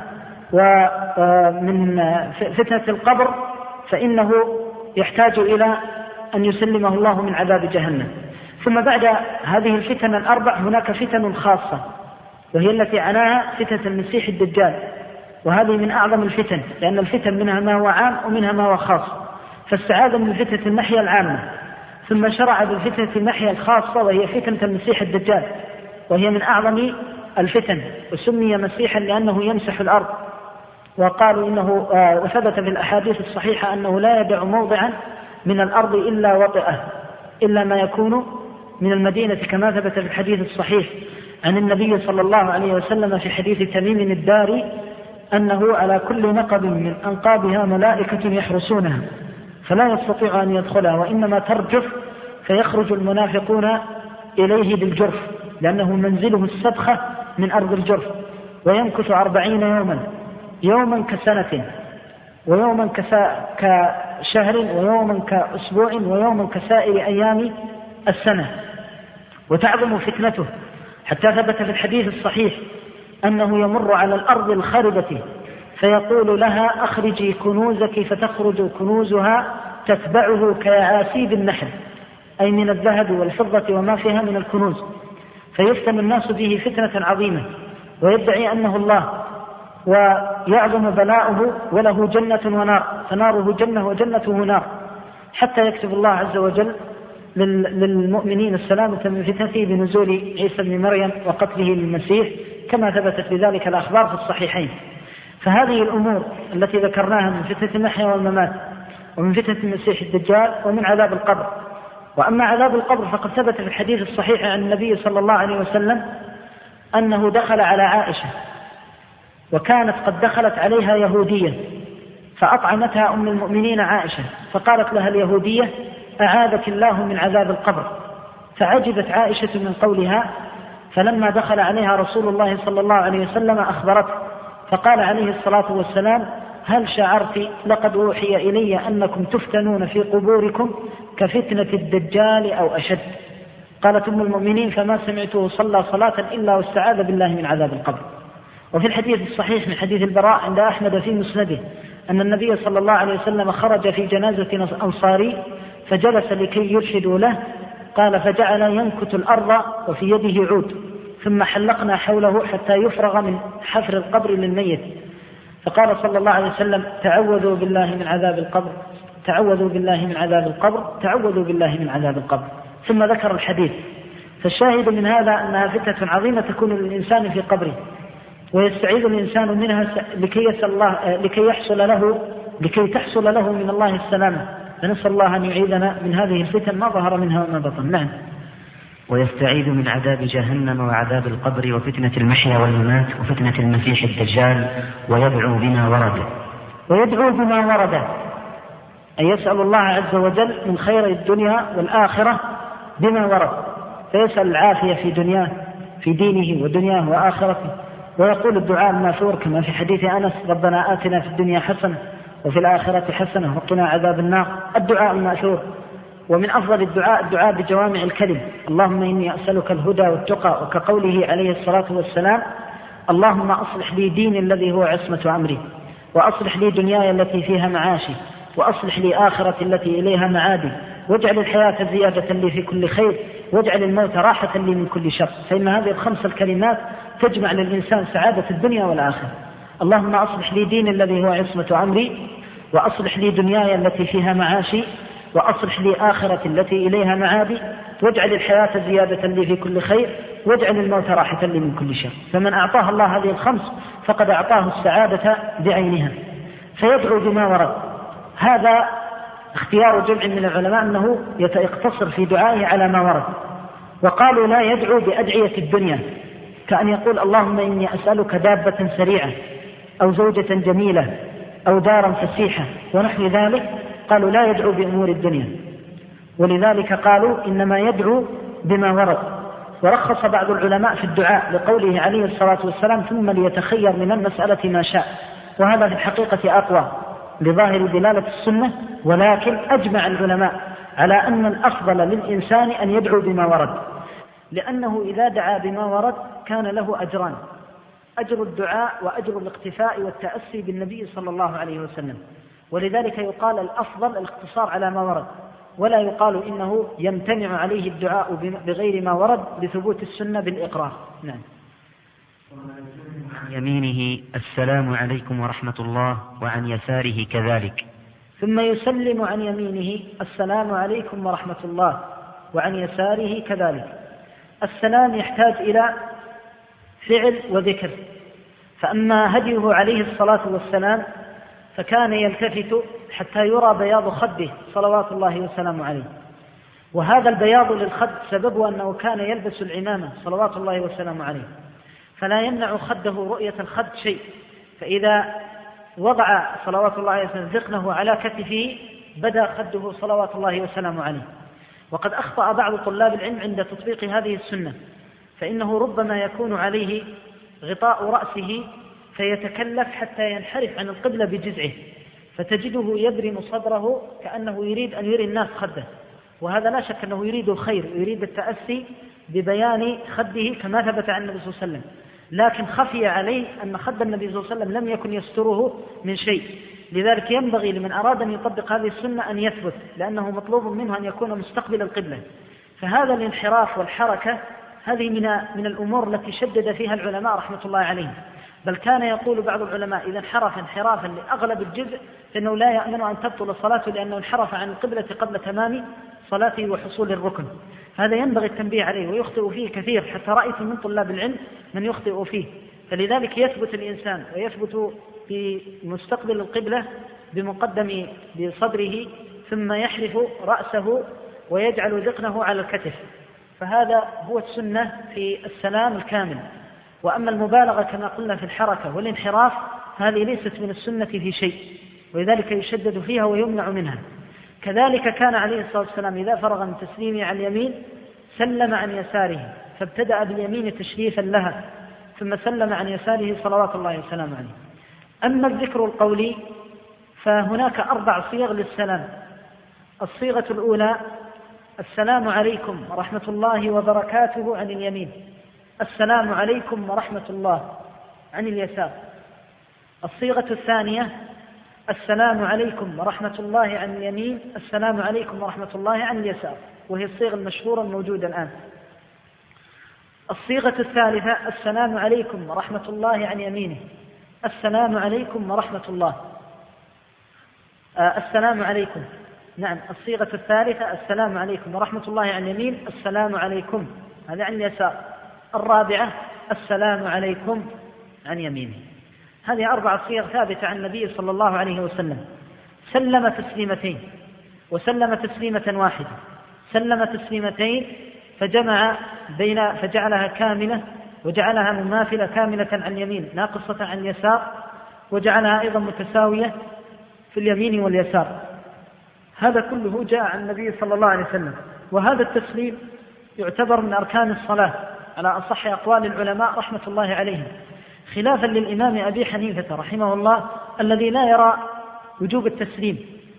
ومن فتنة القبر فإنه يحتاج إلى أن يسلمه الله من عذاب جهنم. ثم بعد هذه الفتن الأربع هناك فتن خاصة، وهي التي عناها فتنة المسيح الدجال، وهذه من أعظم الفتن، لأن الفتن منها ما هو عام ومنها ما هو خاص، فاستعاذ من فتنة المحيا العامة، ثم شرع بالفتنة المحيا الخاصة وهي فتنة المسيح الدجال، وهي من أعظم الفتن، وسمي مسيحا لأنه يمسح الأرض. وقالوا إنه وثبت في الأحاديث الصحيحة أنه لا يدع موضعا من الأرض إلا وطئه، إلا ما يكون من المدينة، كما ثبت في الحديث الصحيح عن النبي صلى الله عليه وسلم في حديث تميم الداري أنه على كل نقب من أنقابها ملائكة يحرسونها فلا يستطيع أن يدخلها، وإنما ترجف فيخرج المنافقون إليه بالجرف، لأنه منزله السبخة من أرض الجرف، ويمكث أربعين يوما، يوما كسنة ويوما كشهر ويوما كأسبوع ويوما كسائر أيام السنة، وتعظم فتنته حتى ثبت في الحديث الصحيح أنه يمر على الأرض الخربة فيقول لها أخرجي كنوزك، فتخرج كنوزها تتبعه كيعاسيب النحل، أي من الذهب والفضة وما فيها من الكنوز، فيفتن الناس به فتنة عظيمة، ويدعي أنه الله ويعظم بلاؤه وله جنة ونار، فناره جنة وجنته نار، حتى يكتب الله عز وجل للمؤمنين السلامة من فتنته بنزول عيسى بن مريم وقتله للمسيح، كما ثبتت بذلك الأخبار في الصحيحين. فهذه الأمور التي ذكرناها من فتنة المحيا والممات ومن فتنة المسيح الدجال ومن عذاب القبر. وأما عذاب القبر فقد ثبت في الحديث الصحيح عن النبي صلى الله عليه وسلم أنه دخل على عائشة وكانت قد دخلت عليها يهودية فأطعمتها أم المؤمنين عائشة، فقالت لها اليهودية أعاذك الله من عذاب القبر، فعجبت عائشة من قولها، فلما دخل عليها رسول الله صلى الله عليه وسلم أخبرته، فقال عليه الصلاة والسلام هل شعرت لقد أوحي إلي أنكم تفتنون في قبوركم كفتنة الدجال أو أشد؟ قالت أم المؤمنين فما سمعته صلى صلاة إلا واستعاذ بالله من عذاب القبر. وفي الحديث الصحيح من حديث البراء عند أحمد في مسنده أن النبي صلى الله عليه وسلم خرج في جنازة أنصاري فجلس لكي يرشدوا له، قال فجعل ينكت الأرض وفي يده عود، ثم حلقنا حوله حتى يفرغ من حفر القبر للميت، فقال صلى الله عليه وسلم تعوذوا بالله من عذاب القبر، تعوذوا بالله من عذاب القبر، تعوذوا بالله من عذاب القبر، ثم ذكر الحديث. فالشاهد من هذا أنها فتنة عظيمة تكون للإنسان في قبره، ويستعيذ الإنسان منها لكي يسأل الله لكي يحصل له لكي تحصل له من الله السلامة، فنسأل الله أن يعيذنا من هذه الفتن ما ظهر منها وما بطن. نعم. ويستعيذ من عذاب جهنم وعذاب القبر وفتنة المحيا والممات وفتنة المسيح الدجال، ويدعو بما ورد ويدعو بما ورد أن يسأل الله عز وجل من خير الدنيا والآخرة بما ورد، فيسأل العافية في دنياه في دينه ودنياه وآخرته، ويقول الدعاء الماثور كما في حديث أنس ربنا آتنا في الدنيا حسنة وفي الآخرة حسنة وقنا عذاب النار، الدعاء الماثور. ومن أفضل الدعاء الدعاء بجوامع الكلم: اللهم إني أسألك الهدى والتقى، وكقوله عليه الصلاة والسلام: اللهم أصلح لي ديني الذي هو عصمة أمري، وأصلح لي دنياي التي فيها معاشي، وأصلح لي آخرتي التي إليها معادي، واجعل الحياة زيادة لي في كل خير، واجعل الموت راحة لي من كل شر. فإن هذه الخمس الكلمات تجمع للإنسان سعادة الدنيا والآخرة. اللهم أصلح لي ديني الذي هو عصمة أمري، وأصلح لي دنياي التي فيها معاشي، وأصلح لي آخرتي التي إليها معادي، واجعل الحياة زيادة لي في كل خير، واجعل الموت راحة لي من كل شر. فمن أعطاه الله هذه الخمس فقد أعطاه السعادة بعينها، فيدعو بما ورد. هذا اختيار جمع من العلماء أنه يقتصر في دعائه على ما ورد، وقالوا لا يدعو بأدعية الدنيا، كأن يقول: اللهم إني أسألك دابة سريعة، أو زوجة جميلة، أو دارا فسيحة، ونحو ذلك. قالوا لا يدعو بأمور الدنيا، ولذلك قالوا إنما يدعو بما ورد. ورخص بعض العلماء في الدعاء لقوله عليه الصلاة والسلام: ثم ليتخير من المسألة ما شاء. وهذا في الحقيقة أقوى لظاهر دلالة السنة، ولكن أجمع العلماء على أن الأفضل للإنسان أن يدعو بما ورد، لأنه إذا دعا بما ورد كان له أجران: أجر الدعاء وأجر الاقتفاء والتأسي بالنبي صلى الله عليه وسلم. ولذلك يقال الأفضل الاقتصار على ما ورد، ولا يقال إنه يمتنع عليه الدعاء بغير ما ورد لثبوت السنة بالإقرار. نعم. عن يمينه السلام عليكم ورحمة الله، وعن يساره كذلك. ثم يسلم عن يمينه السلام عليكم ورحمة الله، وعن يساره كذلك. السلام يحتاج إلى فعل وذكر. فأما هديه عليه الصلاة والسلام فكان يلتفت حتى يرى بياض خده صلوات الله وسلامه عليه، وهذا البياض للخد سببه أنه كان يلبس العمامة صلوات الله وسلامه عليه، فلا يمنع خده رؤية الخد شيء. فإذا وضع صلوات الله عليه وسلم ذقنه على كتفه بدا خده صلوات الله وسلامه عليه. وقد أخطأ بعض طلاب العلم عند تطبيق هذه السنة، فإنه ربما يكون عليه غطاء رأسه فيتكلف حتى ينحرف عن القبلة بجزعه، فتجده يبرم صدره كأنه يريد أن يري الناس خده، وهذا لا شك أنه يريد الخير ويريد التأسي ببيان خده كما ثبت عن النبي صلى الله عليه وسلم، لكن خفي عليه أن خد النبي صلى الله عليه وسلم لم يكن يستره من شيء. لذلك ينبغي لمن أراد أن يطبق هذه السنة أن يثبت، لأنه مطلوب منه أن يكون مستقبل القبلة. فهذا الانحراف والحركة هذه من من الأمور التي شدد فيها العلماء رحمة الله عليهم، بل كان يقول بعض العلماء إذا انحرف انحرافا لأغلب الجزء فإنه لا يأمن أن تبطل صلاته، لأنه انحرف عن القبلة قبل تمام صلاته وحصول الركن. هذا ينبغي التنبيه عليه، ويخطئ فيه كثير، حتى رأيت من طلاب العلم من يخطئ فيه. فلذلك يثبت الإنسان ويثبت في مستقبل القبلة بمقدم بصدره، ثم يحرف رأسه ويجعل ذقنه على الكتف، فهذا هو السنة في السلام الكامل. وأما المبالغة كما قلنا في الحركة والانحراف هذه ليست من السنة في شيء، ولذلك يشدد فيها ويمنع منها. كذلك كان عليه الصلاة والسلام إذا فرغ من تسليمه عن اليمين سلم عن يساره، فابتدأ باليمين تشريفا لها، ثم سلم عن يساره صلوات الله وسلامه عليه. أما الذكر القولي فهناك أربع صيغ للسلام. الصيغة الأولى: السلام عليكم ورحمة الله وبركاته عن اليمين، السلام عليكم ورحمة الله عن اليسار. الصيغة الثانية: السلام عليكم ورحمة الله عن اليمين، السلام عليكم ورحمة الله عن اليسار، وهي الصيغة المشهورة الموجودة الآن. الصيغة الثالثة: السلام عليكم ورحمة الله عن يمينه، السلام عليكم ورحمة الله آه السلام عليكم نعم الصيغة الثالثة: السلام عليكم ورحمة الله عن يمين، السلام عليكم هذا عن اليسار. الرابعة: السلام عليكم عن يمينه. هذه أربع صيغ ثابتة عن النبي صلى الله عليه وسلم. سلم تسليمتين، وسلم تسليمة واحدة، سلم تسليمتين فجمع بين فجعلها كاملة، وجعلها مماثلة كاملة عن اليمين ناقصة عن اليسار، وجعلها أيضا متساوية في اليمين واليسار. هذا كله جاء عن النبي صلى الله عليه وسلم. وهذا التسليم يعتبر من أركان الصلاة على أصح أقوال العلماء رحمة الله عليهم، خلافا للإمام أبي حنيفة رحمه الله الذي لا يرى وجوب التسليم،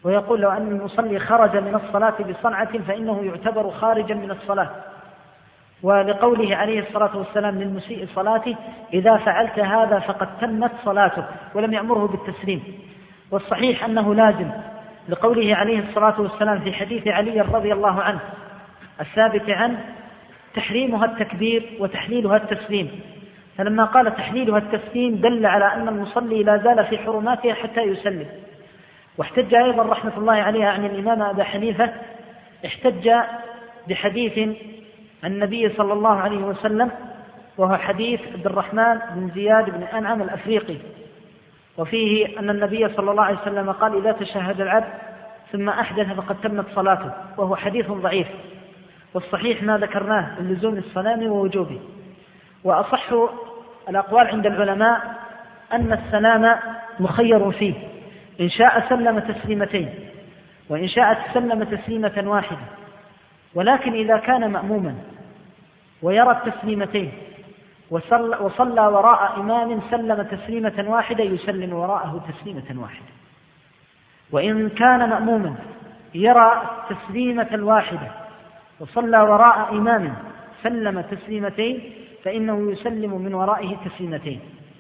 ويقول لو أن المصلي خرج من الصلاة بصنعة فإنه يعتبر خارجا من الصلاة، ولقوله عليه الصلاة والسلام للمسيء صلاته إذا فعلت هذا فقد تمت صلاتك، ولم يأمره بالتسليم. والصحيح أنه لازم، لقوله عليه الصلاة والسلام في حديث علي رضي الله عنه الثابت عنه تحريمها التكبير وتحليلها التسليم، فلما قال تحليلها التسليم دل على أن المصلي لا زال في حرماتها حتى يسلم. واحتج أيضا رحمة الله عليها عن الإمام أبا حنيفة، احتج بحديث النبي صلى الله عليه وسلم وهو حديث عبد الرحمن بن زياد بن أنعم الأفريقي، وفيه أن النبي صلى الله عليه وسلم قال إذا تشهد العبد ثم أحدث فقد تمت صلاته، وهو حديث ضعيف. والصحيح ما ذكرناه من لزوم السلام ووجوبه. وأصح الأقوال عند العلماء أن السلام مخير فيه، إن شاء سلم تسليمتين وإن شاء سلم تسليمة واحدة، ولكن إذا كان مأموما ويرى التسليمتين وصلى, وصلى وراء إمام سلم تسليمة واحدة يسلم وراءه تسليمة واحدة. وإن كان مأموما يرى تسليمة واحدة وصلى وراء إمام سلم تسليمتين فإنه يسلم من ورائه تسليمتين.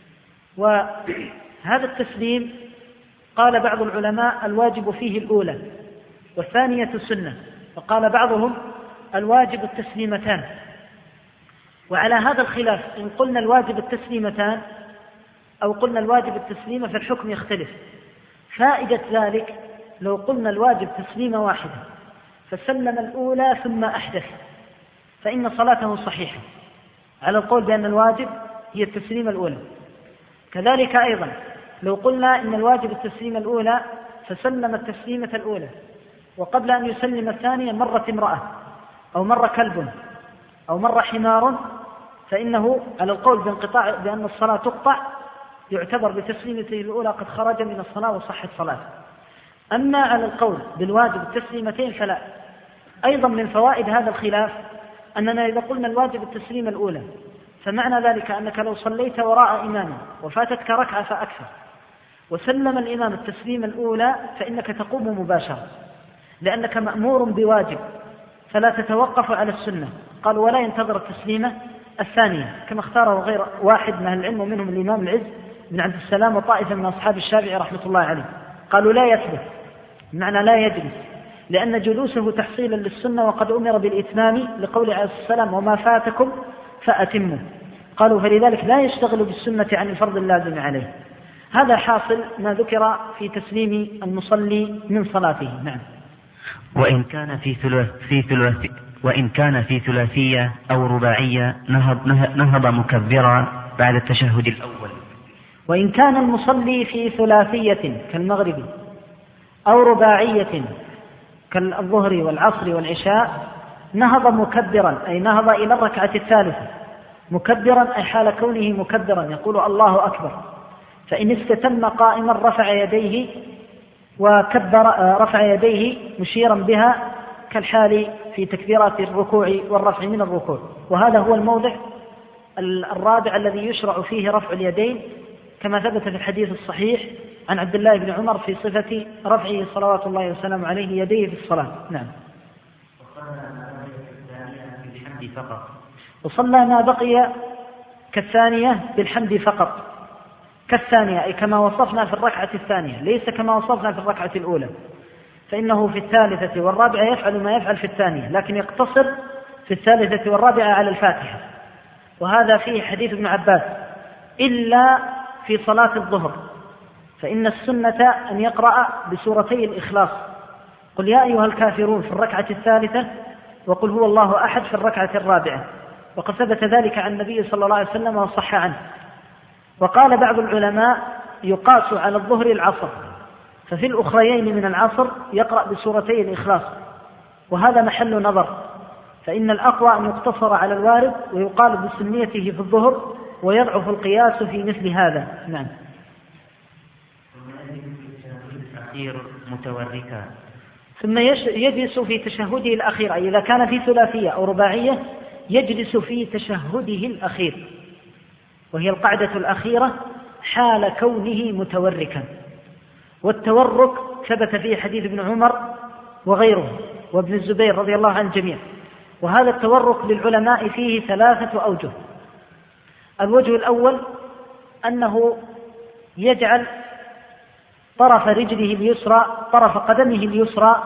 وهذا التسليم قال بعض العلماء الواجب فيه الأولى والثانية السنة، وقال بعضهم الواجب التسليمتان. وعلى هذا الخلاف إن قلنا الواجب التسليمتان أو قلنا الواجب التسليمة فالحكم يختلف. فائدة ذلك لو قلنا الواجب تسليمة واحدة فسلم الأولى ثم أحدث فإن صلاته صحيحة، على القول بأن الواجب هي التسليمة الأولى. كذلك أيضا لو قلنا إن الواجب التسليمة الأولى فسلم التسليمة الأولى وقبل أن يسلم الثانية مرت امرأة أو مر كلب أو مر حمار فإنه على القول بانقطاع بأن الصلاة تقطع يعتبر بتسليمته الأولى قد خرج من الصلاة وصحت صلاته. أما على القول بالواجب التسليمتين فلا. أيضا من فوائد هذا الخلاف أننا إذا قلنا الواجب التسليمة الأولى فمعنى ذلك أنك لو صليت وراء إمام وفاتتك ركعة فأكثر وسلم الإمام التسليمة الأولى فإنك تقوم مباشرة لأنك مأمور بواجب فلا تتوقف على السنة. قال ولا ينتظر التسليمة الثانية كما اختاره غير واحد من أهل العلم ومنهم الإمام العز بن عبد السلام وطائفة من أصحاب الشافعي رحمة الله عليه. قالوا لا يثبت، معنى لا يجلس، لأن جلوسه تحصيلا للسنة وقد أمر بالإتمام لقول عليه السلام وما فاتكم فأتموا. قالوا فلذلك لا يشتغل بالسنة عن الفرض اللازم عليه. هذا حاصل ما ذكر في تسليم المصلي من صلاته. نعم. وإن كان في ثلاث في ثلاث وإن كان في ثلاثية أو رباعية نهض نهض مكبرا بعد التشهد الأول. وإن كان المصلي في ثلاثية كالمغرب أو رباعية كالظهر والعصر والعشاء نهض مكبرا أي نهض إلى الركعة الثالثة مكبرا أي حال كونه مكبرا يقول الله أكبر. فإن استتم قائما رفع يديه وكبر رفع يديه مشيرا بها كالحال في تكبيرات الركوع والرفع من الركوع. وهذا هو الموضع الرابع الذي يشرع فيه رفع اليدين كما ثبت في الحديث الصحيح عن عبد الله بن عمر في صفة رفعه صلوات الله وسلامه عليه يديه في الصلاة. نعم. وصلى ما بقي كالثانية بالحمد فقط كالثانية أي كما وصفنا في الركعة الثانية ليس كما وصفنا في الركعة الأولى، فإنه في الثالثة والرابعة يفعل ما يفعل في الثانية لكن يقتصر في الثالثة والرابعة على الفاتحة. وهذا فيه حديث ابن عباس إلا في صلاة الظهر فإن السنة أن يقرأ بسورتي الإخلاص قل يا أيها الكافرون في الركعة الثالثة وقل هو الله أحد في الركعة الرابعة، وقد ثبت ذلك عن النبي صلى الله عليه وسلم وصح عنه. وقال بعض العلماء يقاس على الظهر العصر ففي الأخريين من العصر يقرأ بسورتي الإخلاص، وهذا محل نظر، فإن الأقوى أن يقتصر على الوارد ويقال بسنيته في الظهر ويضعف القياس في مثل هذا. نعم. متوركا ثم يجلس في تشهده الأخير أي إذا كان في ثلاثية أو رباعية يجلس في تشهده الأخير، وهي القاعدة الأخيرة حال كونه متوركا. والتورك ثبت فيه حديث ابن عمر وغيره وابن الزبير رضي الله عن الجميع. وهذا التورك للعلماء فيه ثلاثة أوجه. الوجه الأول أنه يجعل طرف رجله اليسرى طرف قدمه اليسرى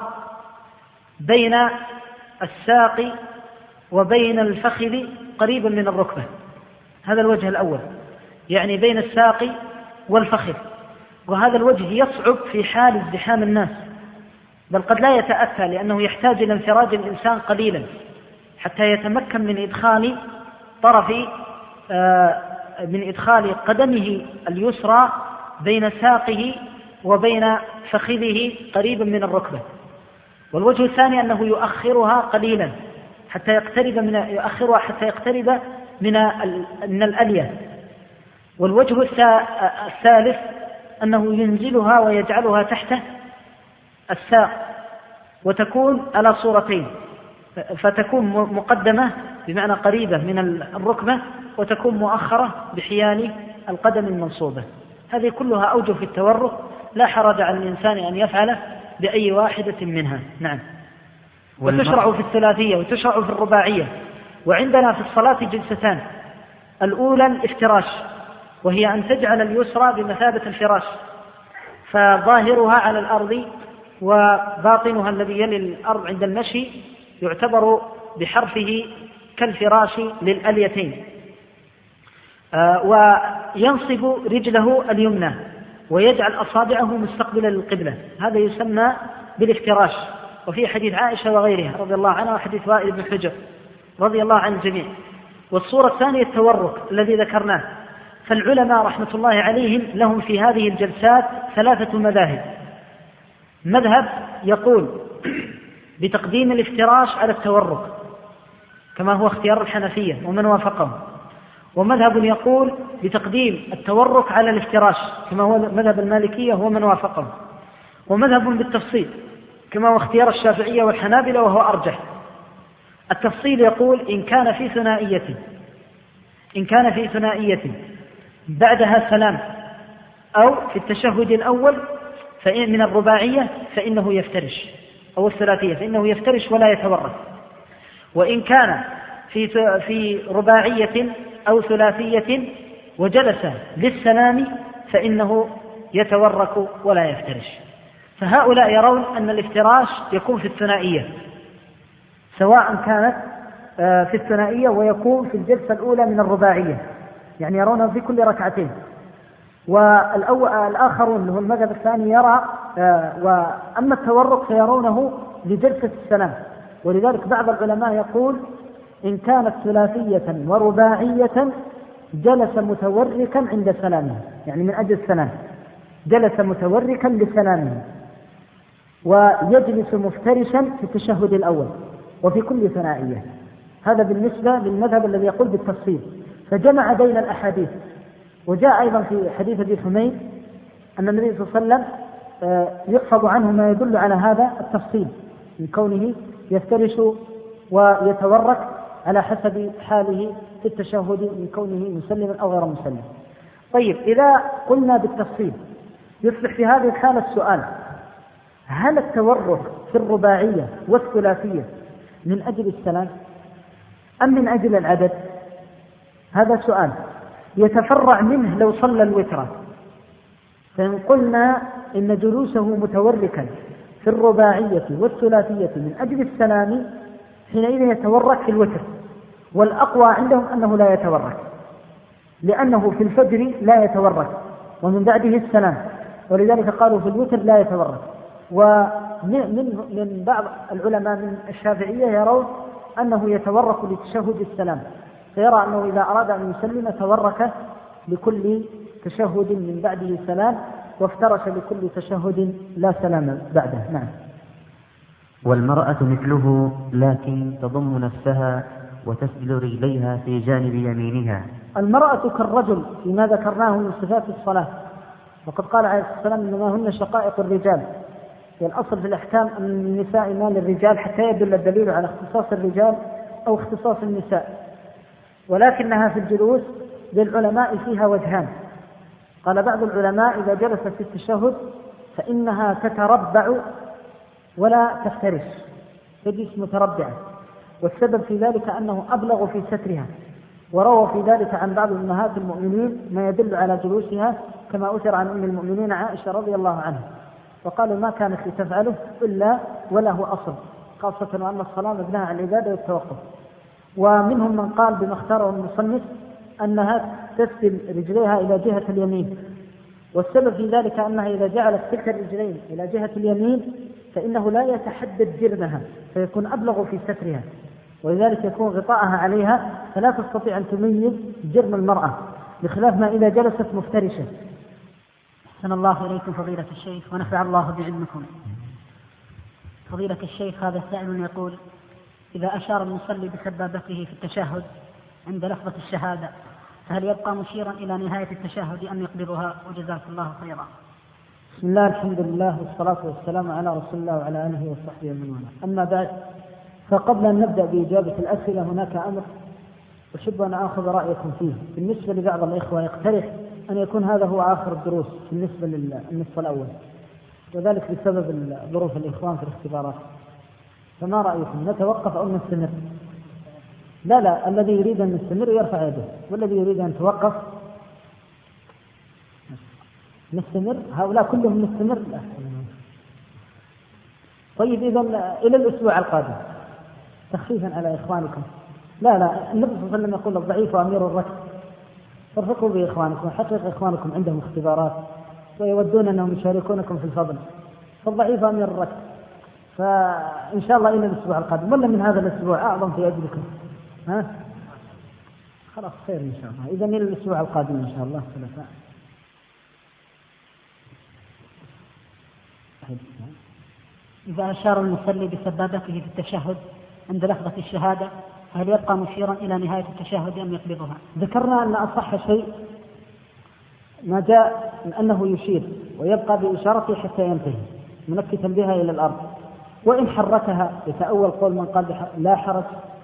بين الساق وبين الفخذ قريبا من الركبة. هذا الوجه الأول، يعني بين الساق والفخذ. وهذا الوجه يصعب في حال ازدحام الناس، بل قد لا يتأتى، لأنه يحتاج إلى انفراج الإنسان قليلا حتى يتمكن من إدخال طرف آه من إدخال قدمه اليسرى بين ساقه وبين فخذه قريبا من الركبة. والوجه الثاني أنه يؤخرها قليلا حتى يقترب من يؤخرها حتى يقترب من من الألية. والوجه الثالث أنه ينزلها ويجعلها تحت الساق وتكون على صورتين، فتكون مقدمة بمعنى قريبة من الركبة وتكون مؤخرة بحيال القدم المنصوبة. هذه كلها أوجه في التورك، لا حرج على الإنسان أن يفعل بأي واحدة منها. نعم. وتشرع في الثلاثية وتشرع في الرباعية. وعندنا في الصلاة جلستان: الأولى الافتراش، وهي أن تجعل اليسرى بمثابة الفراش، فظاهرها على الأرض وباطنها الذي يلي الأرض عند المشي يعتبر بحرفه كالفراش للأليتين. آه وينصب رجله اليمنى ويجعل أصابعه مستقبلا للقبلة، هذا يسمى بالافتراش. وفي حديث عائشة وغيرها رضي الله عنها وحديث وائل بن حجر رضي الله عن الجميع. والصورة الثانية التورك الذي ذكرناه. فالعلماء رحمة الله عليهم لهم في هذه الجلسات ثلاثة مذاهب: مذهب يقول بتقديم الافتراش على التورك كما هو اختيار الحنفية ومن وافقهم، ومذهب يقول بتقديم التورك على الافتراش كما هو مذهب المالكية ومن وافقهم، ومذهب بالتفصيل كما هو اختيار الشافعية والحنابلة وهو أرجح. التفصيل يقول إن كان في ثنائية إن كان في ثنائية بعدها سلام أو في التشهد الأول فإن من الرباعية فإنه يفترش، أو الثلاثية فإنه يفترش ولا يتورك. وإن كان في في رباعية أو ثلاثية وجلس للسلام فإنه يتورك ولا يفترش. فهؤلاء يرون أن الافتراش يكون في الثنائية، سواء كانت في الثنائية ويكون في الجلسة الأولى من الرباعية، يعني يرونه في كل ركعتين. والآخرون اللي هو المذهب الثاني يرى وأما التورك فيرونه لجلسة السلام. ولذلك بعض العلماء يقول إن كانت ثلاثية ورباعية جلس متوركا عند سلامه، يعني من أجل السلام جلس متوركا لسلامه، ويجلس مفترشا في التشهد الأول وفي كل ثنائية. هذا بالنسبة للمذهب الذي يقول بالتفصيل، فجمع بين الأحاديث. وجاء أيضا في حديث أبي حميد أن النبي صلى الله عليه وسلم يحفظ عنه ما يدل على هذا التفصيل من كونه يفترش ويتورك على حسب حاله في التشهد من كونه مسلما أو غير مسلم. طيب، إذا قلنا بالتفصيل يصبح في هذه الحالة السؤال: هل التورك في الرباعية والثلاثية من أجل السلام أم من أجل العدد؟ هذا سؤال يتفرع منه لو صلى الوتر. فإن قلنا إن جلوسه متوركا في الرباعية والثلاثية من أجل السلام حينئذ يتورك في الوتر، والأقوى عندهم أنه لا يتورك، لأنه في الفجر لا يتورك ومن بعده السلام، ولذلك قالوا في الوتر لا يتورك. ومن من بعض العلماء من الشافعية يرون أنه يتورك لتشهد السلام، فيرى أنه إذا أراد أن يسلم تورك لكل تشهد من بعده سلام، وافترش لكل تشهد لا سلام بعده. نعم. والمرأة مثله، لكن تضم نفسها وتسجل رجليها في جانب يمينها. المرأة كالرجل فيما ذكرناه من صفات الصلاة، وقد قال عليه الصلاة والسلام إنما هن شقائق الرجال. الأصل في الأحكام أن النساء ما للرجال حتى يدل الدليل على اختصاص الرجال أو اختصاص النساء، ولكنها في الجلوس للعلماء فيها وجهان. قال بعض العلماء إذا جلس في التشهد فإنها تتربع ولا تفترش، تجلس متربعة، والسبب في ذلك أنه أبلغ في سترها. وروى في ذلك عن بعض أمهات المؤمنين ما يدل على جلوسها، كما أثر عن أم المؤمنين عائشة رضي الله عنها، وقالوا ما كانت لتفعله إلا وله أصل، خاصة وأن الصلاة مبناها على العبادة والتوقف. ومنهم من قال بما اختاره المصنف أنها تسل رجليها إلى جهة اليمين، والسبب في ذلك أنها إذا جعلت تلك الرجلين إلى جهة اليمين فإنه لا يتحدد جرمها، فيكون أبلغ في سترها، ولذلك يكون غطاءها عليها فلا تستطيع أن تميز جرم المرأة، بخلاف ما إذا جلست مفترشة. أحسن الله إليكم فضيلة الشيخ ونفع الله بعلمكم. فضيلة الشيخ، هذا سائل يقول: إذا أشار المصلي بسبابته في التشهد عند لفظة الشهادة فهل يبقى مشيرا إلى نهاية التشهد أم يقبضها؟ وجزاك الله خيرا. بسم الله، الحمد لله، والصلاة والسلام على رسول الله وعلى آله وصحبه ومن والاه. أما بعد، فقبل أن نبدأ بإجابة الأسئلة هناك أمر أحب أن آخذ رأيكم فيه. بالنسبة لبعض الإخوة يقترح أن يكون هذا هو آخر الدروس بالنسبة للنصف الأول، وذلك بسبب ظروف الإخوان في الاختبارات. فما رأيكم، نتوقف أو نستمر؟ لا لا، الذي يريد أن يستمر يرفع يده، والذي يريد أن توقف نستمر. هؤلاء كلهم نستمر. لا. طيب، إذا إلى الأسبوع القادم تخفيفا على إخوانكم. لا لا، النبي صلى الله عليه وسلم يقول: الضعيف أمير الركب، فارفقوا بإخوانكم، حقق إخوانكم عندهم اختبارات ويودون أنهم يشاركونكم في الفضل، فالضعيف أمير الركب. فإن شاء الله إلى الأسبوع القادم، ولا من هذا الأسبوع أعظم في أجلكم. ها؟ خلاص، خير إن شاء الله. إذا إلى الأسبوع القادم إن شاء الله ثلاثاء. إذا أشار المصلي بسبابته في التشهد عند لفظة الشهادة فهل يبقى مشيرا إلى نهاية التشهد أم يقبضها؟ ذكرنا أن أصح شيء ما جاء من أنه يشير ويبقى بإشارته حتى ينتهي منكتا بها إلى الأرض، وإن حركها يتأول قول من قال لا حرج،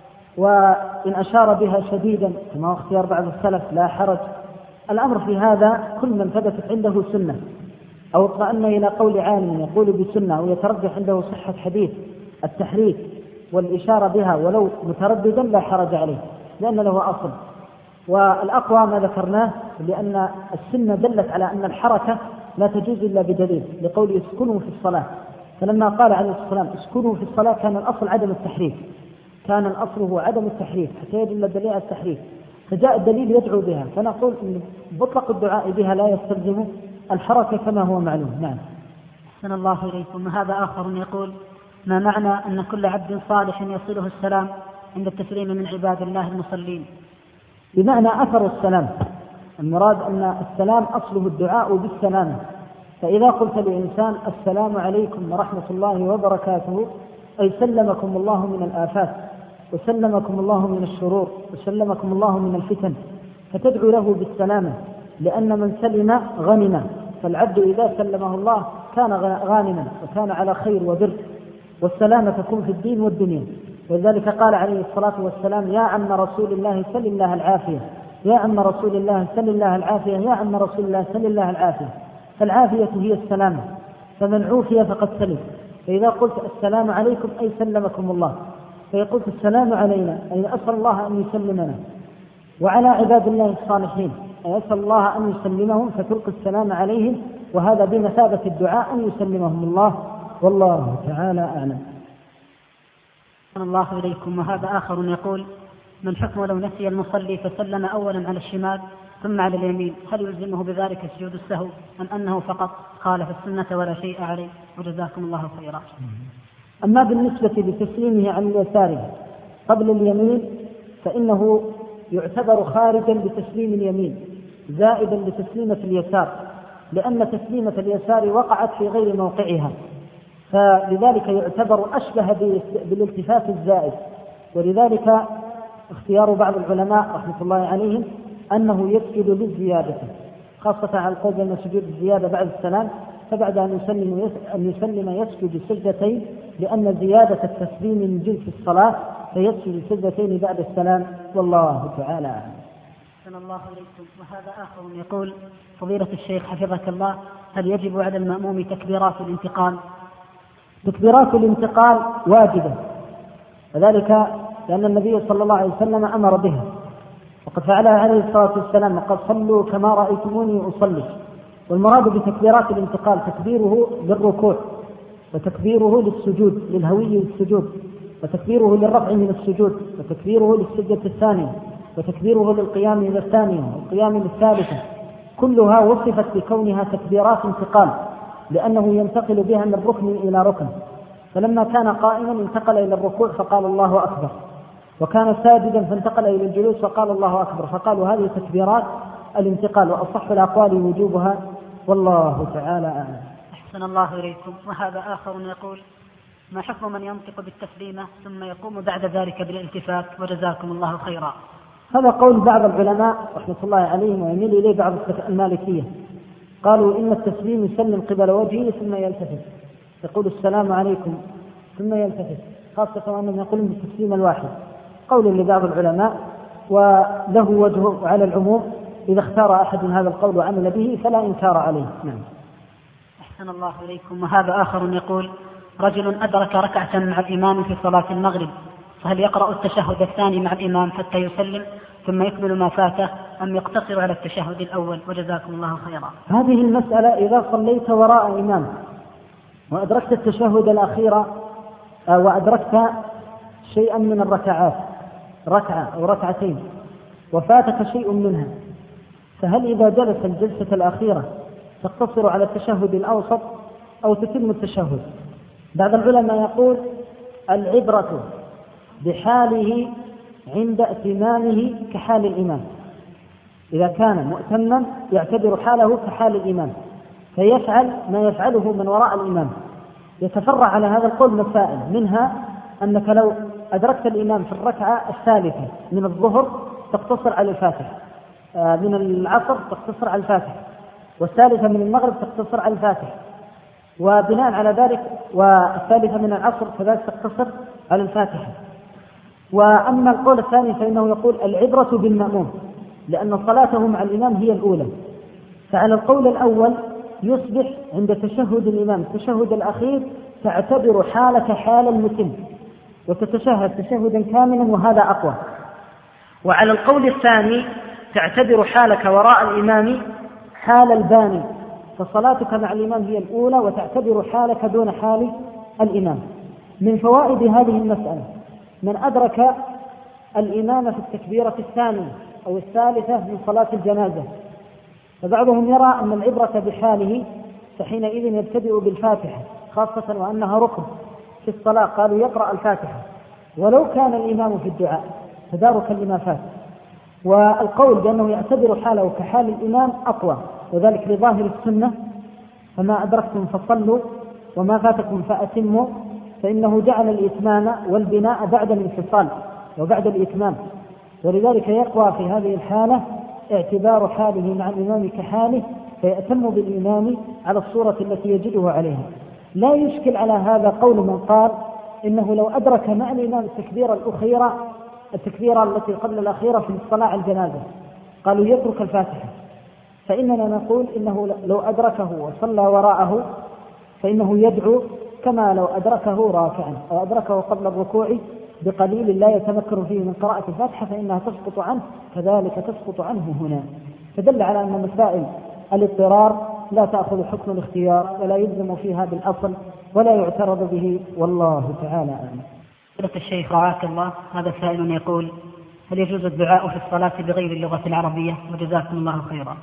وإن أشار بها شديدا كما هو اختيار بعض السلف لا حرج. الأمر في هذا كل من ثبتت عنده سنة أو اطمأن إلى قول عالم يقول بسنة أو يترجح عنده صحة حديث التحريك والإشارة بها ولو مترددا لا حرج عليه، لأن له أصل. والأقوى ما ذكرناه لأن السنة دلت على أن الحركة لا تجوز إلا بدليل، لقول اسكنوا في الصلاة، فلما قال عليه الصلاة والسلام اسكنوا في الصلاة كان الأصل عدم التحريك، كان الأصل هو عدم التحريك حتى يدل الدليل على التحريك، فجاء الدليل يدعو بها، فنقول إن مطلق الدعاء بها لا يستلزم الحركة كما هو معلوم. نعم. أحسن الله إليكم. هذا آخر يقول: ما معنى أن كل عبد صالح يصله السلام عند التسليم من عباد الله المصلين؟ بمعنى أثر السلام، المراد أن السلام أصله الدعاء بالسلام، فإذا قلت لإنسان السلام عليكم ورحمة الله وبركاته أي سلمكم الله من الآفات وسلمكم الله من الشرور وسلمكم الله من الفتن، فتدعو له بالسلامة، لأن من سلم غنم، فالعبد إذا سلمه الله كان غانما وكان على خير وبر، والسلامة تكون في الدين والدنيا. ولذلك قال عليه الصلاة والسلام: يا عم رسول الله سل الله العافية، يا عم رسول الله سل الله العافية، يا عم رسول الله سل الله العافية. فالعافية هي السلامة، فمن عوفي فقد سلم. فإذا قلت السلام عليكم أي سلمكم الله، فيقول السلام علينا أي أسأل الله أن يسلمنا، وعلى عباد الله الصالحين أي أسأل الله أن يسلمهم، فتلقي السلام عليهم، وهذا بمثابة الدعاء أن يسلمهم الله، والله تعالى أعلم. الله إليكم. وهذا آخر يقول: من حكم لو نسي المصلي فسلم أولا على الشمال ثم على اليمين، هل يلزمه بذلك سجود السهو أم أنه فقط خالف السنة ولا شيء عليه؟ وجزاكم الله خيرا. أما بالنسبة لتسليمه عن اليسار قبل اليمين فإنه يعتبر خارجا بتسليم اليمين زائدا لتسليمة اليسار، لأن تسليمة اليسار وقعت في غير موقعها، فلذلك يعتبر أشبه بالالتفات الزائد. ولذلك اختيار بعض العلماء رحمة الله عليهم أنه يسجد للزيادة، خاصة على القول بأن سجود الزيادة بعد السلام، فبعد أن يسلم, أن يسلم يسجد سجدتين، لأن زيادة التسليم من جنس الصلاة، فيسجد سجدتين بعد السلام، والله تعالى أعلم. أحسن الله إليكم. وهذا آخر يقول: فضيلة الشيخ حفظك الله، هل يجب على المأموم تكبيرات الانتقال؟ تكبيرات الانتقال واجبة، وذلك لأن النبي صلى الله عليه وسلم أمر بها، وقد فعلها عليه الصلاة والسلام وقد صلوا كما رأيتموني أصلي. والمراد بتكبيرات الانتقال تكبيره للركوع، وتكبيره للسجود للهوي للسجود، وتكبيره للرفع من السجود، وتكبيره للسجدة الثانية، وتكبيره للقيام إلى الثانية والقيام للثالثة، كلها وصفت بكونها تكبيرات انتقال، لأنه ينتقل بها من ركن إلى ركن. فلما كان قائما انتقل إلى الركوع فقال الله أكبر، وكان ساجدا فانتقل إلى الجلوس فقال الله أكبر، فقالوا هذه تكبيرات الانتقال، وأصح الأقوال وجوبها، والله تعالى أعلم. أحسن الله إليكم. وهذا آخر يقول: ما حكم من ينطق بالتسليمة ثم يقوم بعد ذلك بالالتفات؟ وجزاكم الله خيرا. هذا قول بعض العلماء رحمة الله عليهم، ويميل إليه بعض المالكية، قالوا إن التسليم يسلم قبل وجهه ثم يلتفت، يقول السلام عليكم ثم يلتفت، خاصة أنهم يقولون بالتسليم الواحد، قول لبعض العلماء وله وجه على العموم، إذا اختار أحد هذا القول وعمل به فلا إنكار عليه. نعم. أحسن الله إليكم. وهذا آخر يقول: رجل أدرك ركعة مع الإمام في صلاة المغرب، فهل يقرأ التشهد الثاني مع الإمام حتى يسلم ثم يكمل ما فاته، أم يقتصر على التشهد الأول؟ وجزاكم الله خيرا. هذه المسألة إذا صليت وراء إمام وأدركت التشهد الأخير وأدركت شيئا من الركعات، ركعة أو ركعتين، وفاتك شيء منها، فهل إذا جلس الجلسة الأخيرة تقتصر على التشهد الأوسط أو تتم التشهد؟ بعض العلماء يقول العبرة بحاله عند ائتمامه كحال الإمام، إذا كان مؤتما يعتبر حاله كحال الإمام فيفعل ما يفعله من وراء الإمام. يتفرع على هذا القول مسائل، منها أنك لو أدركت الإمام في الركعة الثالثة من الظهر تقتصر على الفاتحة، من العصر تقتصر على الفاتحة، والثالثة من المغرب تقتصر على الفاتحة، وبناء على ذلك والثالثة من العصر كذلك تقتصر على الفاتحة. وأما القول الثاني فإنه يقول العبرة بالمأموم، لأن صلاته مع الإمام هي الأولى. فعلى القول الأول يصبح عند تشهد الإمام التشهد الأخير تعتبر حالك حال المتم وتتشهد تشهدا كاملا، وهذا أقوى. وعلى القول الثاني تعتبر حالك وراء الإمام حال الباني، فصلاتك مع الإمام هي الأولى وتعتبر حالك دون حال الإمام. من فوائد هذه المسألة: من أدرك الإمام في التكبيرة الثانية أو الثالثة من صلاة الجنازة، فبعضهم يرى أن العبرة بحاله، فحينئذ يبتدئ بالفاتحة، خاصة وأنها ركن في الصلاة، قالوا يقرأ الفاتحة ولو كان الإمام في الدعاء تداركا لما فات. والقول بأنه يعتبر حاله كحال الإمام أقوى، وذلك لظاهر السنة: فما أدركتم فصلوا وما فاتكم فأتموا، فإنه جعل الإتمام والبناء بعد الانفصال وبعد الإتمام، ولذلك يقوى في هذه الحالة اعتبار حاله مع الإمام كحاله، فيأتم بالإمام على الصورة التي يجده عليها. لا يشكل على هذا قول من قال إنه لو أدرك مع الإمام التكبيرة الأخيرة التكبيرة التي قبل الأخيرة في الصلاة على الجنازة، قالوا يترك الفاتحة، فإننا نقول إنه لو أدركه وصلى وراءه فإنه يدعو كما لو أدركه راكعا أو أدركه قبل الركوع بقليل لا يتمكن فيه من قراءة الفاتحة، فإنها تسقط عنه كذلك تسقط عنه هنا. فدل على أن مسائل الاضطرار لا تأخذ حكم الاختيار ولا يلزم فيها بالأصل ولا يعترض به، والله تعالى أعلم. فضيلة الشيخ رعاك الله، هذا سائل يقول: هل يجوز الدعاء في الصلاة بغير اللغة العربية؟ وجزاكم الله خيرا.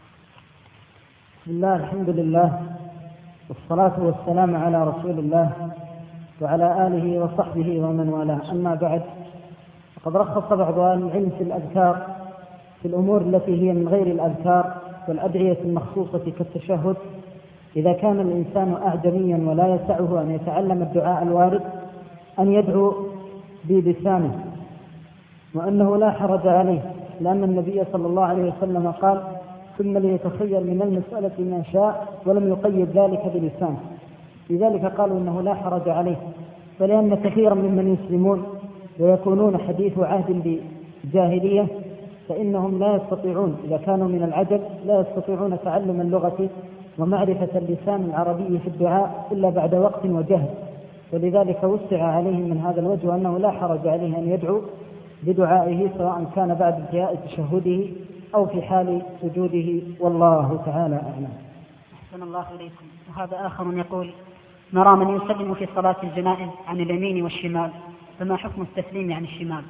بسم الله، الحمد لله، والصلاة والسلام على رسول الله وعلى آله وصحبه ومن والاه، أما بعد، فقد رخص بعض أهل العلم في الأذكار في الأمور التي هي من غير الأذكار والأدعية المخصوصة كالتشهد، إذا كان الإنسان أعجميا ولا يسعه أن يتعلم الدعاء الوارد أن يدعو بلسانه، وأنه لا حرج عليه، لأن النبي صلى الله عليه وسلم قال: ثم ليتخير من المسألة ما شاء، ولم يقيد ذلك بلسانه. لذلك قالوا إنه لا حرج عليه، فلأن كثيرا ممن يسلمون ويكونون حديث عهد بجاهلية فإنهم لا يستطيعون، إذا كانوا من العجب لا يستطيعون تعلم اللغة ومعرفة اللسان العربي في الدعاء إلا بعد وقت وجهد، ولذلك وسع عليه من هذا الوجه أنه لا حرج عليه أن يدعو بدعائه سواء كان بعد انتهاء تشهده أو في حال سجوده، والله تعالى أعلم. أحسن الله إليكم. وهذا آخر يقول: نرى من يسلم في صلاة الجنائز عن اليمين والشمال، فما حكم التسليم عن الشمال؟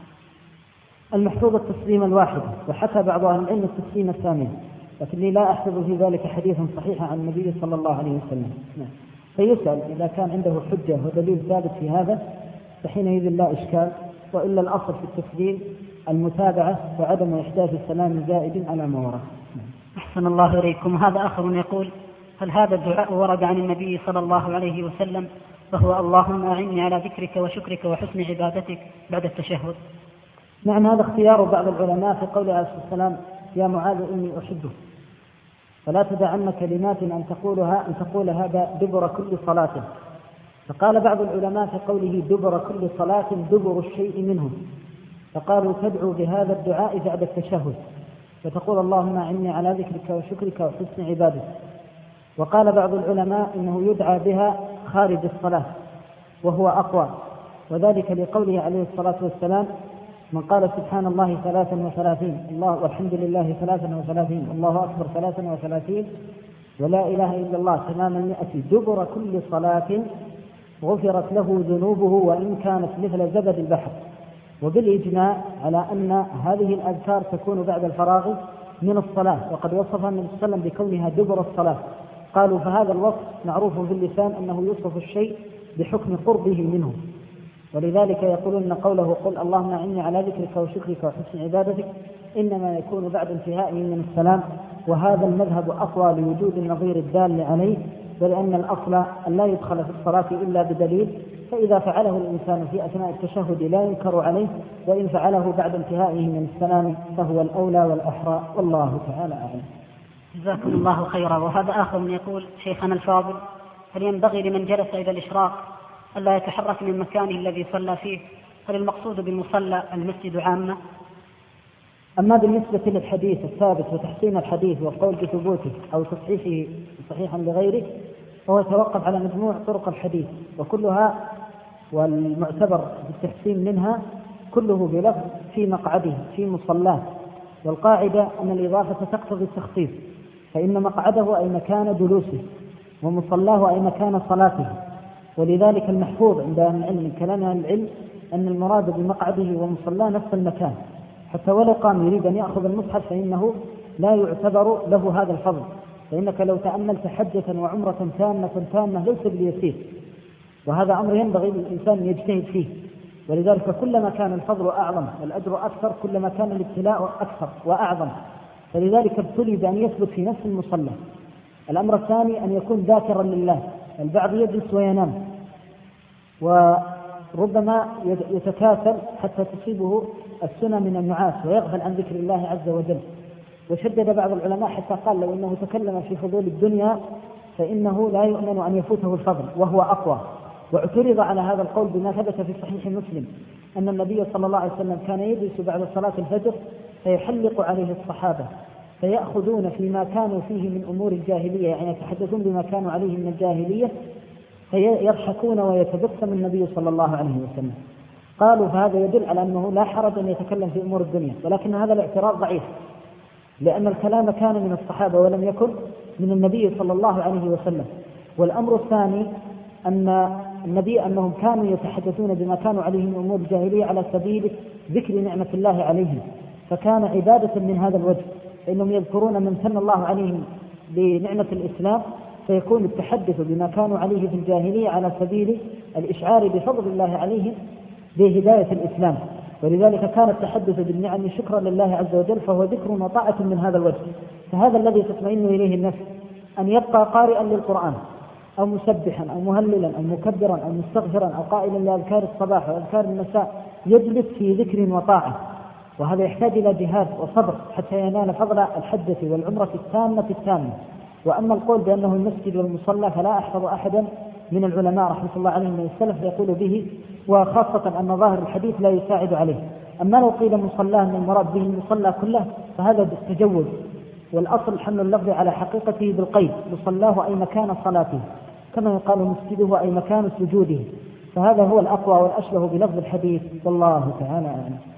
المحفوظ التسليم الواحد، وحكى بعض أهل العلم التسليم الثاني، لكني لا أحفظ في ذلك حديثا صحيحا عن النبي صلى الله عليه وسلم. فيسأل إذا كان عنده حجة ودليل ثابت في هذا فحينئذ لا إشكال، وإلا الأصل في التسليم المتابعة وعدم إحداث السلام زائد على ما ورد. أحسن الله إليكم. هذا آخر يقول: هل هذا الدعاء ورد عن النبي صلى الله عليه وسلم وهو اللهم أعني على ذكرك وشكرك وحسن عبادتك بعد التشهد؟ نعم، هذا اختيار بعض العلماء في قول عليه الصلاة والسلام: يا معاذ إني أحبك فلا تدعن كلمات أن تقولها أن تقول هذا دبر كل صلاة. فقال بعض العلماء في قوله دبر كل صلاة دبر الشيء منه، فقالوا تدعو بهذا الدعاء بعد التشهد فتقول اللهم أعني على ذكرك وشكرك وحسن عبادتك. وقال بعض العلماء إنه يدعى بها خارج الصلاة وهو أقوى، وذلك لقوله عليه الصلاة والسلام: من قال سبحان الله ثلاثا وثلاثين الله والحمد لله ثلاثا وثلاثين الله أكبر ثلاثا وثلاثين ولا إله إلا الله تمام المئة دبر كل صلاة غفرت له ذنوبه وإن كانت مثل زبد البحر. وبالإجماع على أن هذه الأذكار تكون بعد الفراغ من الصلاة، وقد وصفها النبي صلى الله عليه وسلم بكونها دبر الصلاة. قالوا فهذا الوصف معروف في اللسان أنه يوصف الشيء بحكم قربه منه، ولذلك يقولون قوله قل اللهم أعني على ذكرك وشكرك وحسن عبادتك إنما يكون بعد انتهائه من السلام، وهذا المذهب أقوى لوجود النظير الدال عليه، ولأن الأصل أن لا يدخل في الصلاة إلا بدليل، فإذا فعله الإنسان في أثناء التشهد لا ينكر عليه، وإن فعله بعد انتهائه من السلام فهو الأولى والأحرى، والله تعالى أعلم. جزاكم الله خيرا. وهذا آخر يقول: شيخنا الفاضل، هل ينبغي لمن جلس إلى الإشراق ألا يتحرك من مكانه الذي صلى فيه؟ هل المقصود بالمصلى المسجد عامة؟ أما بالنسبة للحديث الثابت وتحسين الحديث والقول بثبوته أو تصحيحه صحيحا لغيره فهو يتوقف على مجموع طرق الحديث، وكلها والمعتبر بالتحسين منها كله بلفظ في مقعده في مصلاه، والقاعدة أن الإضافة تقتضي التخصيص، فإن مقعده أي مكان جلوسه ومصلاه أي مكان صلاته. ولذلك المحفوظ عند أهل العلم من كلام أهل العلم أن المراد بمقعده ومصلاه نفس المكان، حتى ولو قام يريد أن يأخذ المصحف فإنه لا يعتبر له هذا الفضل، فإنك لو تأملت حجة وعمرة تامة تامة ليس باليسير، وهذا أمر ينبغي للإنسان يجتهد فيه. ولذلك كلما كان الفضل أعظم والأجر أكثر كلما كان الابتلاء أكثر وأعظم، فلذلك ابتلي بأن يثبت في نفس المصلى. الأمر الثاني أن يكون ذاكرا لله، البعض يجلس وينام وربما يتكاسل حتى تصيبه السنة من النعاس ويغفل عن ذكر الله عز وجل. وشدد بعض العلماء حتى قال لو أنه تكلم في فضول الدنيا فإنه لا يؤمن أن يفوته الفضل، وهو أقوى. واعترض على هذا القول بما ثبت في صحيح مسلم أن النبي صلى الله عليه وسلم كان يجلس بعد صلاة الفجر فيحلق عليه الصحابة فيأخذون فيما كانوا فيه من أمور الجاهلية، يعني يتحدثون بما كانوا عليه من الجاهلية، فيضحكون ويتبسم النبي صلى الله عليه وسلم. قالوا فهذا يدل على أنه لا حرج أن يتكلم في أمور الدنيا، ولكن هذا الاعتراض ضعيف، لأن الكلام كان من الصحابة ولم يكن من النبي صلى الله عليه وسلم. والأمر الثاني أن النبي أنهم كانوا يتحدثون بما كانوا عليه من أمور الجاهلية على سبيل ذكر نعمة الله عليهم، فكان عبادة من هذا الوجه، فإنهم يذكرون من من الله عليهم بنعمة الإسلام، فيكون التحدث بما كانوا عليه في الجاهلية على سبيل الإشعار بفضل الله عليهم بهداية الإسلام. ولذلك كان التحدث بالنعم شكرا لله عز وجل، فهو ذكر وطاعة من هذا الوجه. فهذا الذي تطمئن إليه النفس، أن يبقى قارئا للقرآن أو مسبحا أو مهللا أو مكبرا أو مستغفرا أو قائلا لأذكار الصباح وأذكار المساء، يجلس في ذكر وطاعة، وهذا يحتاج إلى جهاد وصبر حتى ينال فضل الحجة والعمرة التامة التامة. وأما القول بأنه المسجد والمصلى فلا أحفظ أحدا من العلماء رحمة الله عليهم من السلف يقول به، وخاصة أن ظاهر الحديث لا يساعد عليه. أما لو قيل مصلاه من المراد به المصلى كله فهذا تجوز، والأصل حمل اللفظ على حقيقته بالقيد، مصلاه أي مكان صلاته، كما يقال مسجده أي مكان سجوده، فهذا هو الأقوى والأشبه بلفظ الحديث، والله تعالى أعلم.